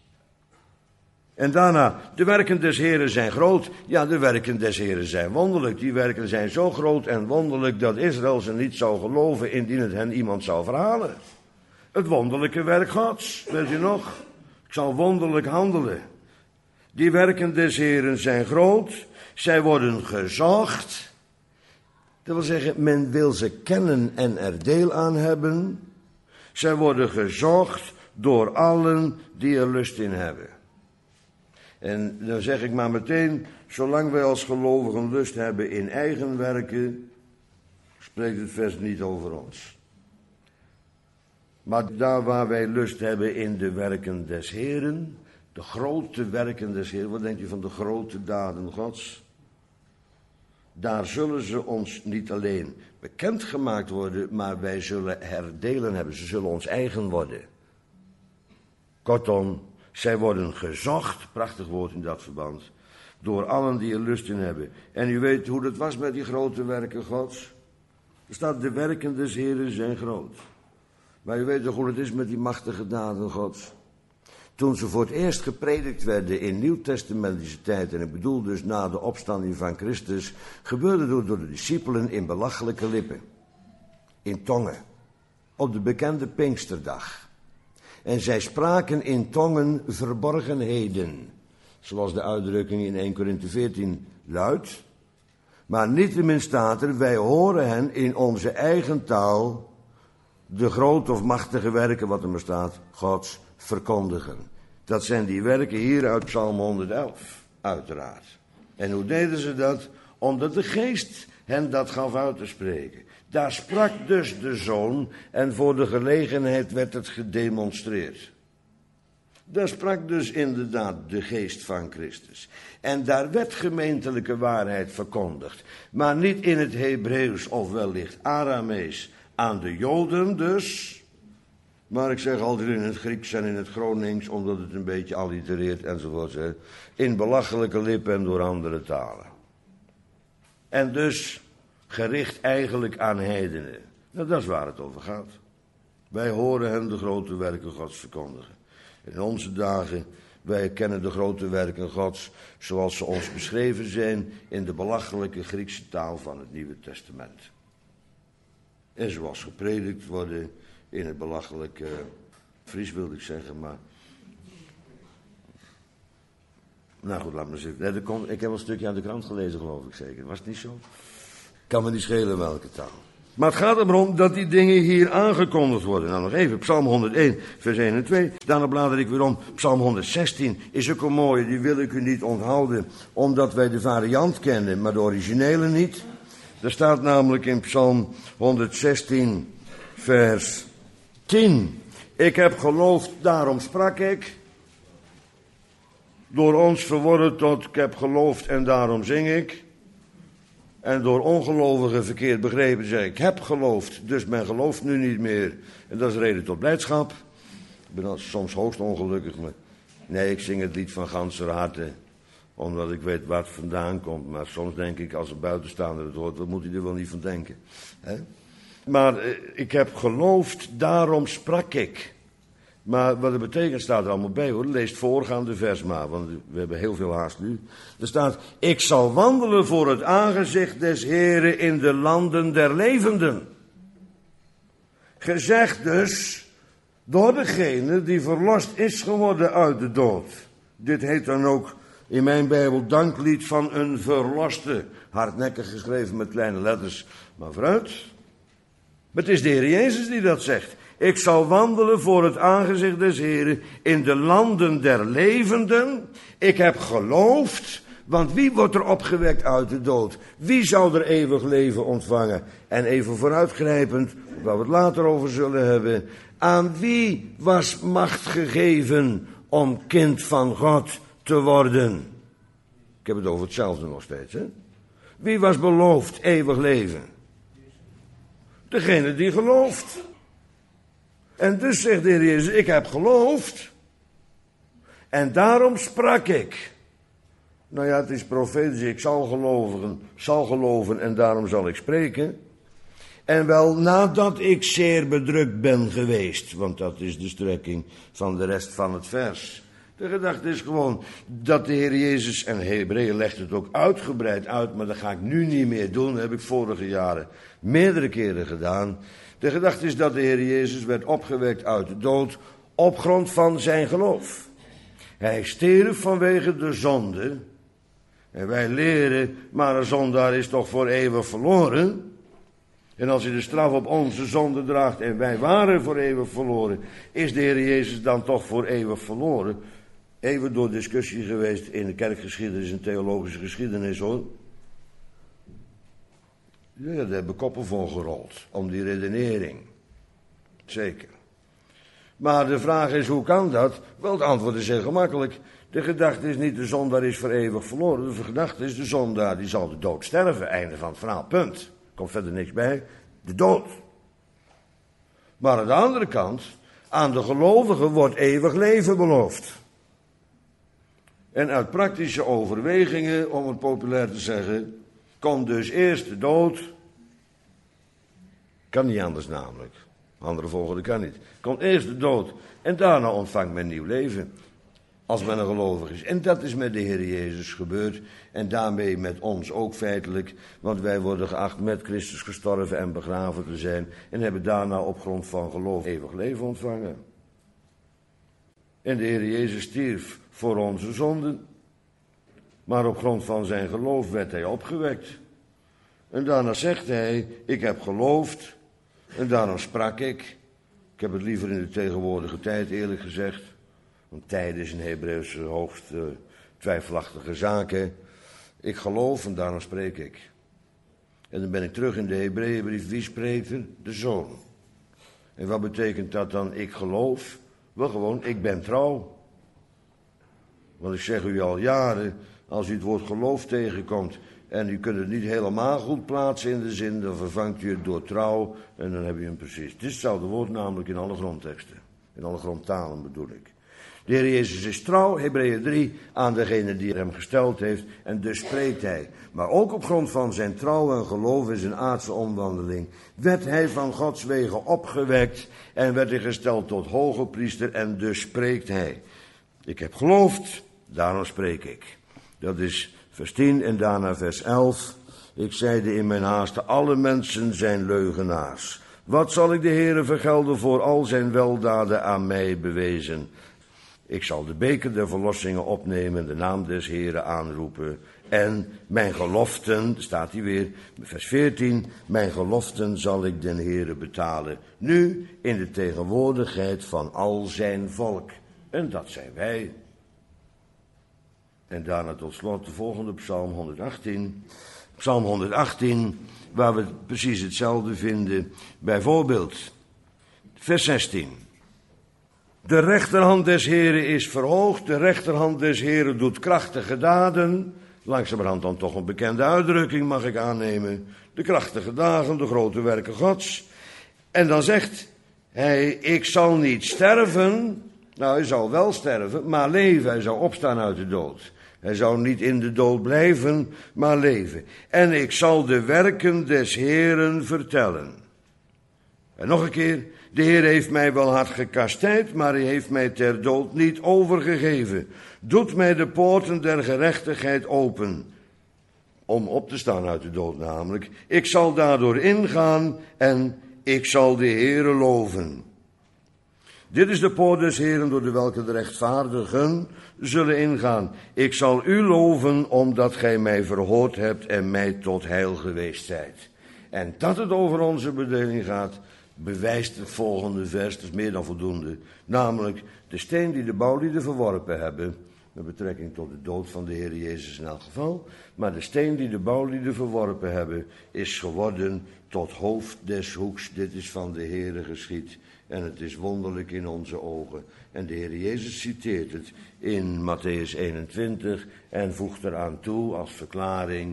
En daarna, de werken des Heren zijn groot. Ja, de werken des Heren zijn wonderlijk. Die werken zijn zo groot en wonderlijk dat Israël ze niet zou geloven indien het hen iemand zou verhalen. Het wonderlijke werk Gods, weet u nog? Ik zal wonderlijk handelen. Die werken des Heren zijn groot. Zij worden gezocht. Dat wil zeggen, men wil ze kennen en er deel aan hebben. Zij worden gezocht door allen die er lust in hebben. En dan zeg ik maar meteen, zolang wij als gelovigen lust hebben in eigen werken, spreekt het vers niet over ons. Maar daar waar wij lust hebben in de werken des Heren, de grote werken des Heren, wat denk je van de grote daden Gods? Daar zullen ze ons niet alleen bekendgemaakt worden, maar wij zullen herdelen hebben. Ze zullen ons eigen worden. Kortom, zij worden gezocht, prachtig woord in dat verband, door allen die er lust in hebben. En u weet hoe dat was met die grote werken Gods. Er staat, de werken des Heren zijn groot. Maar u weet toch hoe het is met die machtige daden Gods. Toen ze voor het eerst gepredikt werden in nieuwtestamentische tijd, en ik bedoel dus na de opstanding van Christus, gebeurde het door de discipelen in belachelijke lippen, in tongen, op de bekende Pinksterdag. En zij spraken in tongen verborgenheden, zoals de uitdrukking in 1 Korinthe 14 luidt. Maar niettemin staat er, wij horen hen in onze eigen taal de grote of machtige werken, wat er maar staat, Gods verkondigen. Dat zijn die werken hier uit Psalm 111, uiteraard. En hoe deden ze dat? Omdat de geest hen dat gaf uit te spreken. Daar sprak dus de Zoon en voor de gelegenheid werd het gedemonstreerd. Daar sprak dus inderdaad de geest van Christus. En daar werd gemeentelijke waarheid verkondigd. Maar niet in het Hebreeuws of wellicht Aramees aan de Joden dus. Maar ik zeg altijd in het Grieks en in het Gronings, omdat het een beetje allitereert enzovoort. In belachelijke lippen en door andere talen. En dus gericht eigenlijk aan heidenen. Nou, dat is waar het over gaat. Wij horen hen de grote werken Gods verkondigen. In onze dagen, wij kennen de grote werken Gods zoals ze ons beschreven zijn in de belachelijke Griekse taal van het Nieuwe Testament. En zoals gepredikt worden in het belachelijke Fries wilde ik zeggen, maar... Nou goed, laat maar zitten. Ik heb een stukje aan de krant gelezen, geloof ik zeker. Was het niet zo? Kan me niet schelen welke taal. Maar het gaat erom dat die dingen hier aangekondigd worden. Nou nog even, Psalm 101, vers 1 en 2. Daarna blader ik weer om. Psalm 116 is ook een mooie, die wil ik u niet onthouden. Omdat wij de variant kennen, maar de originele niet. Er staat namelijk in Psalm 116, vers 10. Ik heb geloofd, daarom sprak ik. Door ons verworden tot ik heb geloofd en daarom zing ik. En door ongelovigen verkeerd begrepen zei ik heb geloofd, dus men gelooft nu niet meer. En dat is reden tot blijdschap. Ik ben soms hoogst ongelukkig, maar nee, ik zing het lied van ganser harte. Omdat ik weet waar het vandaan komt. Maar soms denk ik, als een buitenstaander het hoort, wat moet hij er wel niet van denken? Hè? Maar ik heb geloofd, daarom sprak ik. Maar wat het betekent staat er allemaal bij hoor. Lees het voorgaande vers maar, want we hebben heel veel haast nu. Er staat, ik zal wandelen voor het aangezicht des Heren in de landen der levenden. Gezegd dus door degene die verlost is geworden uit de dood. Dit heet dan ook in mijn Bijbel danklied van een verloste. Hardnekkig geschreven met kleine letters, maar vooruit. Maar het is de Heer Jezus die dat zegt. Ik zal wandelen voor het aangezicht des Heren in de landen der levenden. Ik heb geloofd, want wie wordt er opgewekt uit de dood? Wie zal er eeuwig leven ontvangen? En even vooruitgrijpend, waar we het later over zullen hebben. Aan wie was macht gegeven om kind van God te worden? Ik heb het over hetzelfde nog steeds, hè? Wie was beloofd eeuwig leven? Degene die gelooft. En dus zegt de Heer Jezus, ik heb geloofd. En daarom sprak ik. Nou ja, het is profetisch, ik zal geloven en daarom zal ik spreken. En wel nadat ik zeer bedrukt ben geweest. Want dat is de strekking van de rest van het vers. De gedachte is gewoon dat de Heer Jezus, en Hebreeën legt het ook uitgebreid uit, maar dat ga ik nu niet meer doen, dat heb ik vorige jaren meerdere keren gedaan. De gedachte is dat de Heer Jezus werd opgewekt uit de dood op grond van zijn geloof. Hij stierf vanwege de zonde. En wij leren, maar een zondaar is toch voor eeuwig verloren. En als hij de straf op onze zonde draagt en wij waren voor eeuwig verloren, is de Heer Jezus dan toch voor eeuwig verloren? Even door discussie geweest in de kerkgeschiedenis en theologische geschiedenis hoor. Ja, daar hebben koppen voor gerold, om die redenering. Zeker. Maar de vraag is, hoe kan dat? Wel, het antwoord is heel gemakkelijk. De gedachte is niet, de zondaar is voor eeuwig verloren. De gedachte is, de zondaar die zal de dood sterven. Einde van het verhaal, punt. Er komt verder niks bij. De dood. Maar aan de andere kant, aan de gelovigen wordt eeuwig leven beloofd. En uit praktische overwegingen, om het populair te zeggen, komt dus eerst de dood. Kan niet anders namelijk. Andere volgorde kan niet. Komt eerst de dood en daarna ontvangt men nieuw leven. Als men een gelovig is. En dat is met de Heer Jezus gebeurd. En daarmee met ons ook feitelijk. Want wij worden geacht met Christus gestorven en begraven te zijn. En hebben daarna op grond van geloof eeuwig leven ontvangen. En de Heer Jezus stierf voor onze zonden. Maar op grond van zijn geloof werd hij opgewekt. En daarna zegt hij, ik heb geloofd. En daarom sprak ik. Ik heb het liever in de tegenwoordige tijd eerlijk gezegd. Want tijd is in Hebreeuwse hoogst twijfelachtige zaken. Ik geloof en daarom spreek ik. En dan ben ik terug in de Hebreeënbrief. Wie spreekt er? De Zoon. En wat betekent dat dan? Ik geloof. Wel gewoon, ik ben trouw. Want ik zeg u al jaren, als u het woord geloof tegenkomt en u kunt het niet helemaal goed plaatsen in de zin, dan vervangt u het door trouw en dan heb je hem precies. Het is hetzelfde woord namelijk in alle grondteksten. In alle grondtalen bedoel ik. De Heer Jezus is trouw, Hebreeën 3, aan degene die hem gesteld heeft en dus spreekt hij. Maar ook op grond van zijn trouw en geloof in zijn aardse omwandeling werd hij van Gods wegen opgewekt en werd hij gesteld tot hoge priester en dus spreekt hij. Ik heb geloofd, daarom spreek ik. Dat is vers 10 en daarna vers 11. Ik zeide in mijn haaste, alle mensen zijn leugenaars. Wat zal ik de Heere vergelden voor al zijn weldaden aan mij bewezen? Ik zal de beker der verlossingen opnemen, de naam des Heeren aanroepen. En mijn geloften, staat hier weer, vers 14, mijn geloften zal ik den Heere betalen. Nu in de tegenwoordigheid van al zijn volk. En dat zijn wij. En daarna tot slot de volgende psalm 118. Psalm 118, waar we precies hetzelfde vinden. Bijvoorbeeld, vers 16. De rechterhand des Heren is verhoogd, de rechterhand des Heren doet krachtige daden. Langzamerhand dan toch een bekende uitdrukking, mag ik aannemen. De krachtige dagen, de grote werken Gods. En dan zegt hij, ik zal niet sterven. Nou, hij zou wel sterven, maar leven. Hij zou opstaan uit de dood. Hij zou niet in de dood blijven, maar leven. En ik zal de werken des Heeren vertellen. En nog een keer, de Heer heeft mij wel hard gekastijd, maar hij heeft mij ter dood niet overgegeven. Doet mij de poorten der gerechtigheid open. Om op te staan uit de dood namelijk. Ik zal daardoor ingaan en ik zal de Heere loven. Dit is de poort des Heeren door de welke de rechtvaardigen zullen ingaan. Ik zal u loven omdat gij mij verhoord hebt en mij tot heil geweest zijt. En dat het over onze bedeling gaat, bewijst het volgende vers, dat is meer dan voldoende. Namelijk de steen die de bouwlieden verworpen hebben, met betrekking tot de dood van de Heer Jezus in elk geval. Maar de steen die de bouwlieden verworpen hebben, is geworden tot hoofd des hoeks. Dit is van de Heere geschied. En het is wonderlijk in onze ogen. En de Heer Jezus citeert het in Mattheüs 21 en voegt eraan toe als verklaring.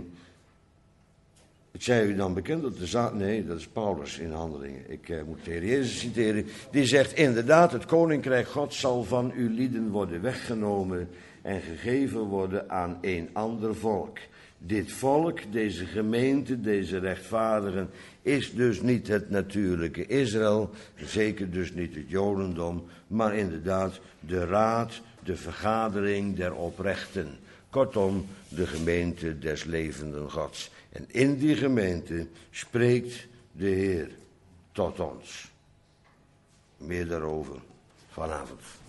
Het zij u dan bekend dat de nee, dat is Paulus in Handelingen. Ik moet de Heer Jezus citeren. Die zegt inderdaad, het koninkrijk Gods zal van uw lieden worden weggenomen en gegeven worden aan een ander volk. Dit volk, deze gemeente, deze rechtvaardigen, is dus niet het natuurlijke Israël, zeker dus niet het Jodendom, maar inderdaad de raad, de vergadering der oprechten. Kortom, de gemeente des levenden Gods. En in die gemeente spreekt de Heer tot ons. Meer daarover vanavond.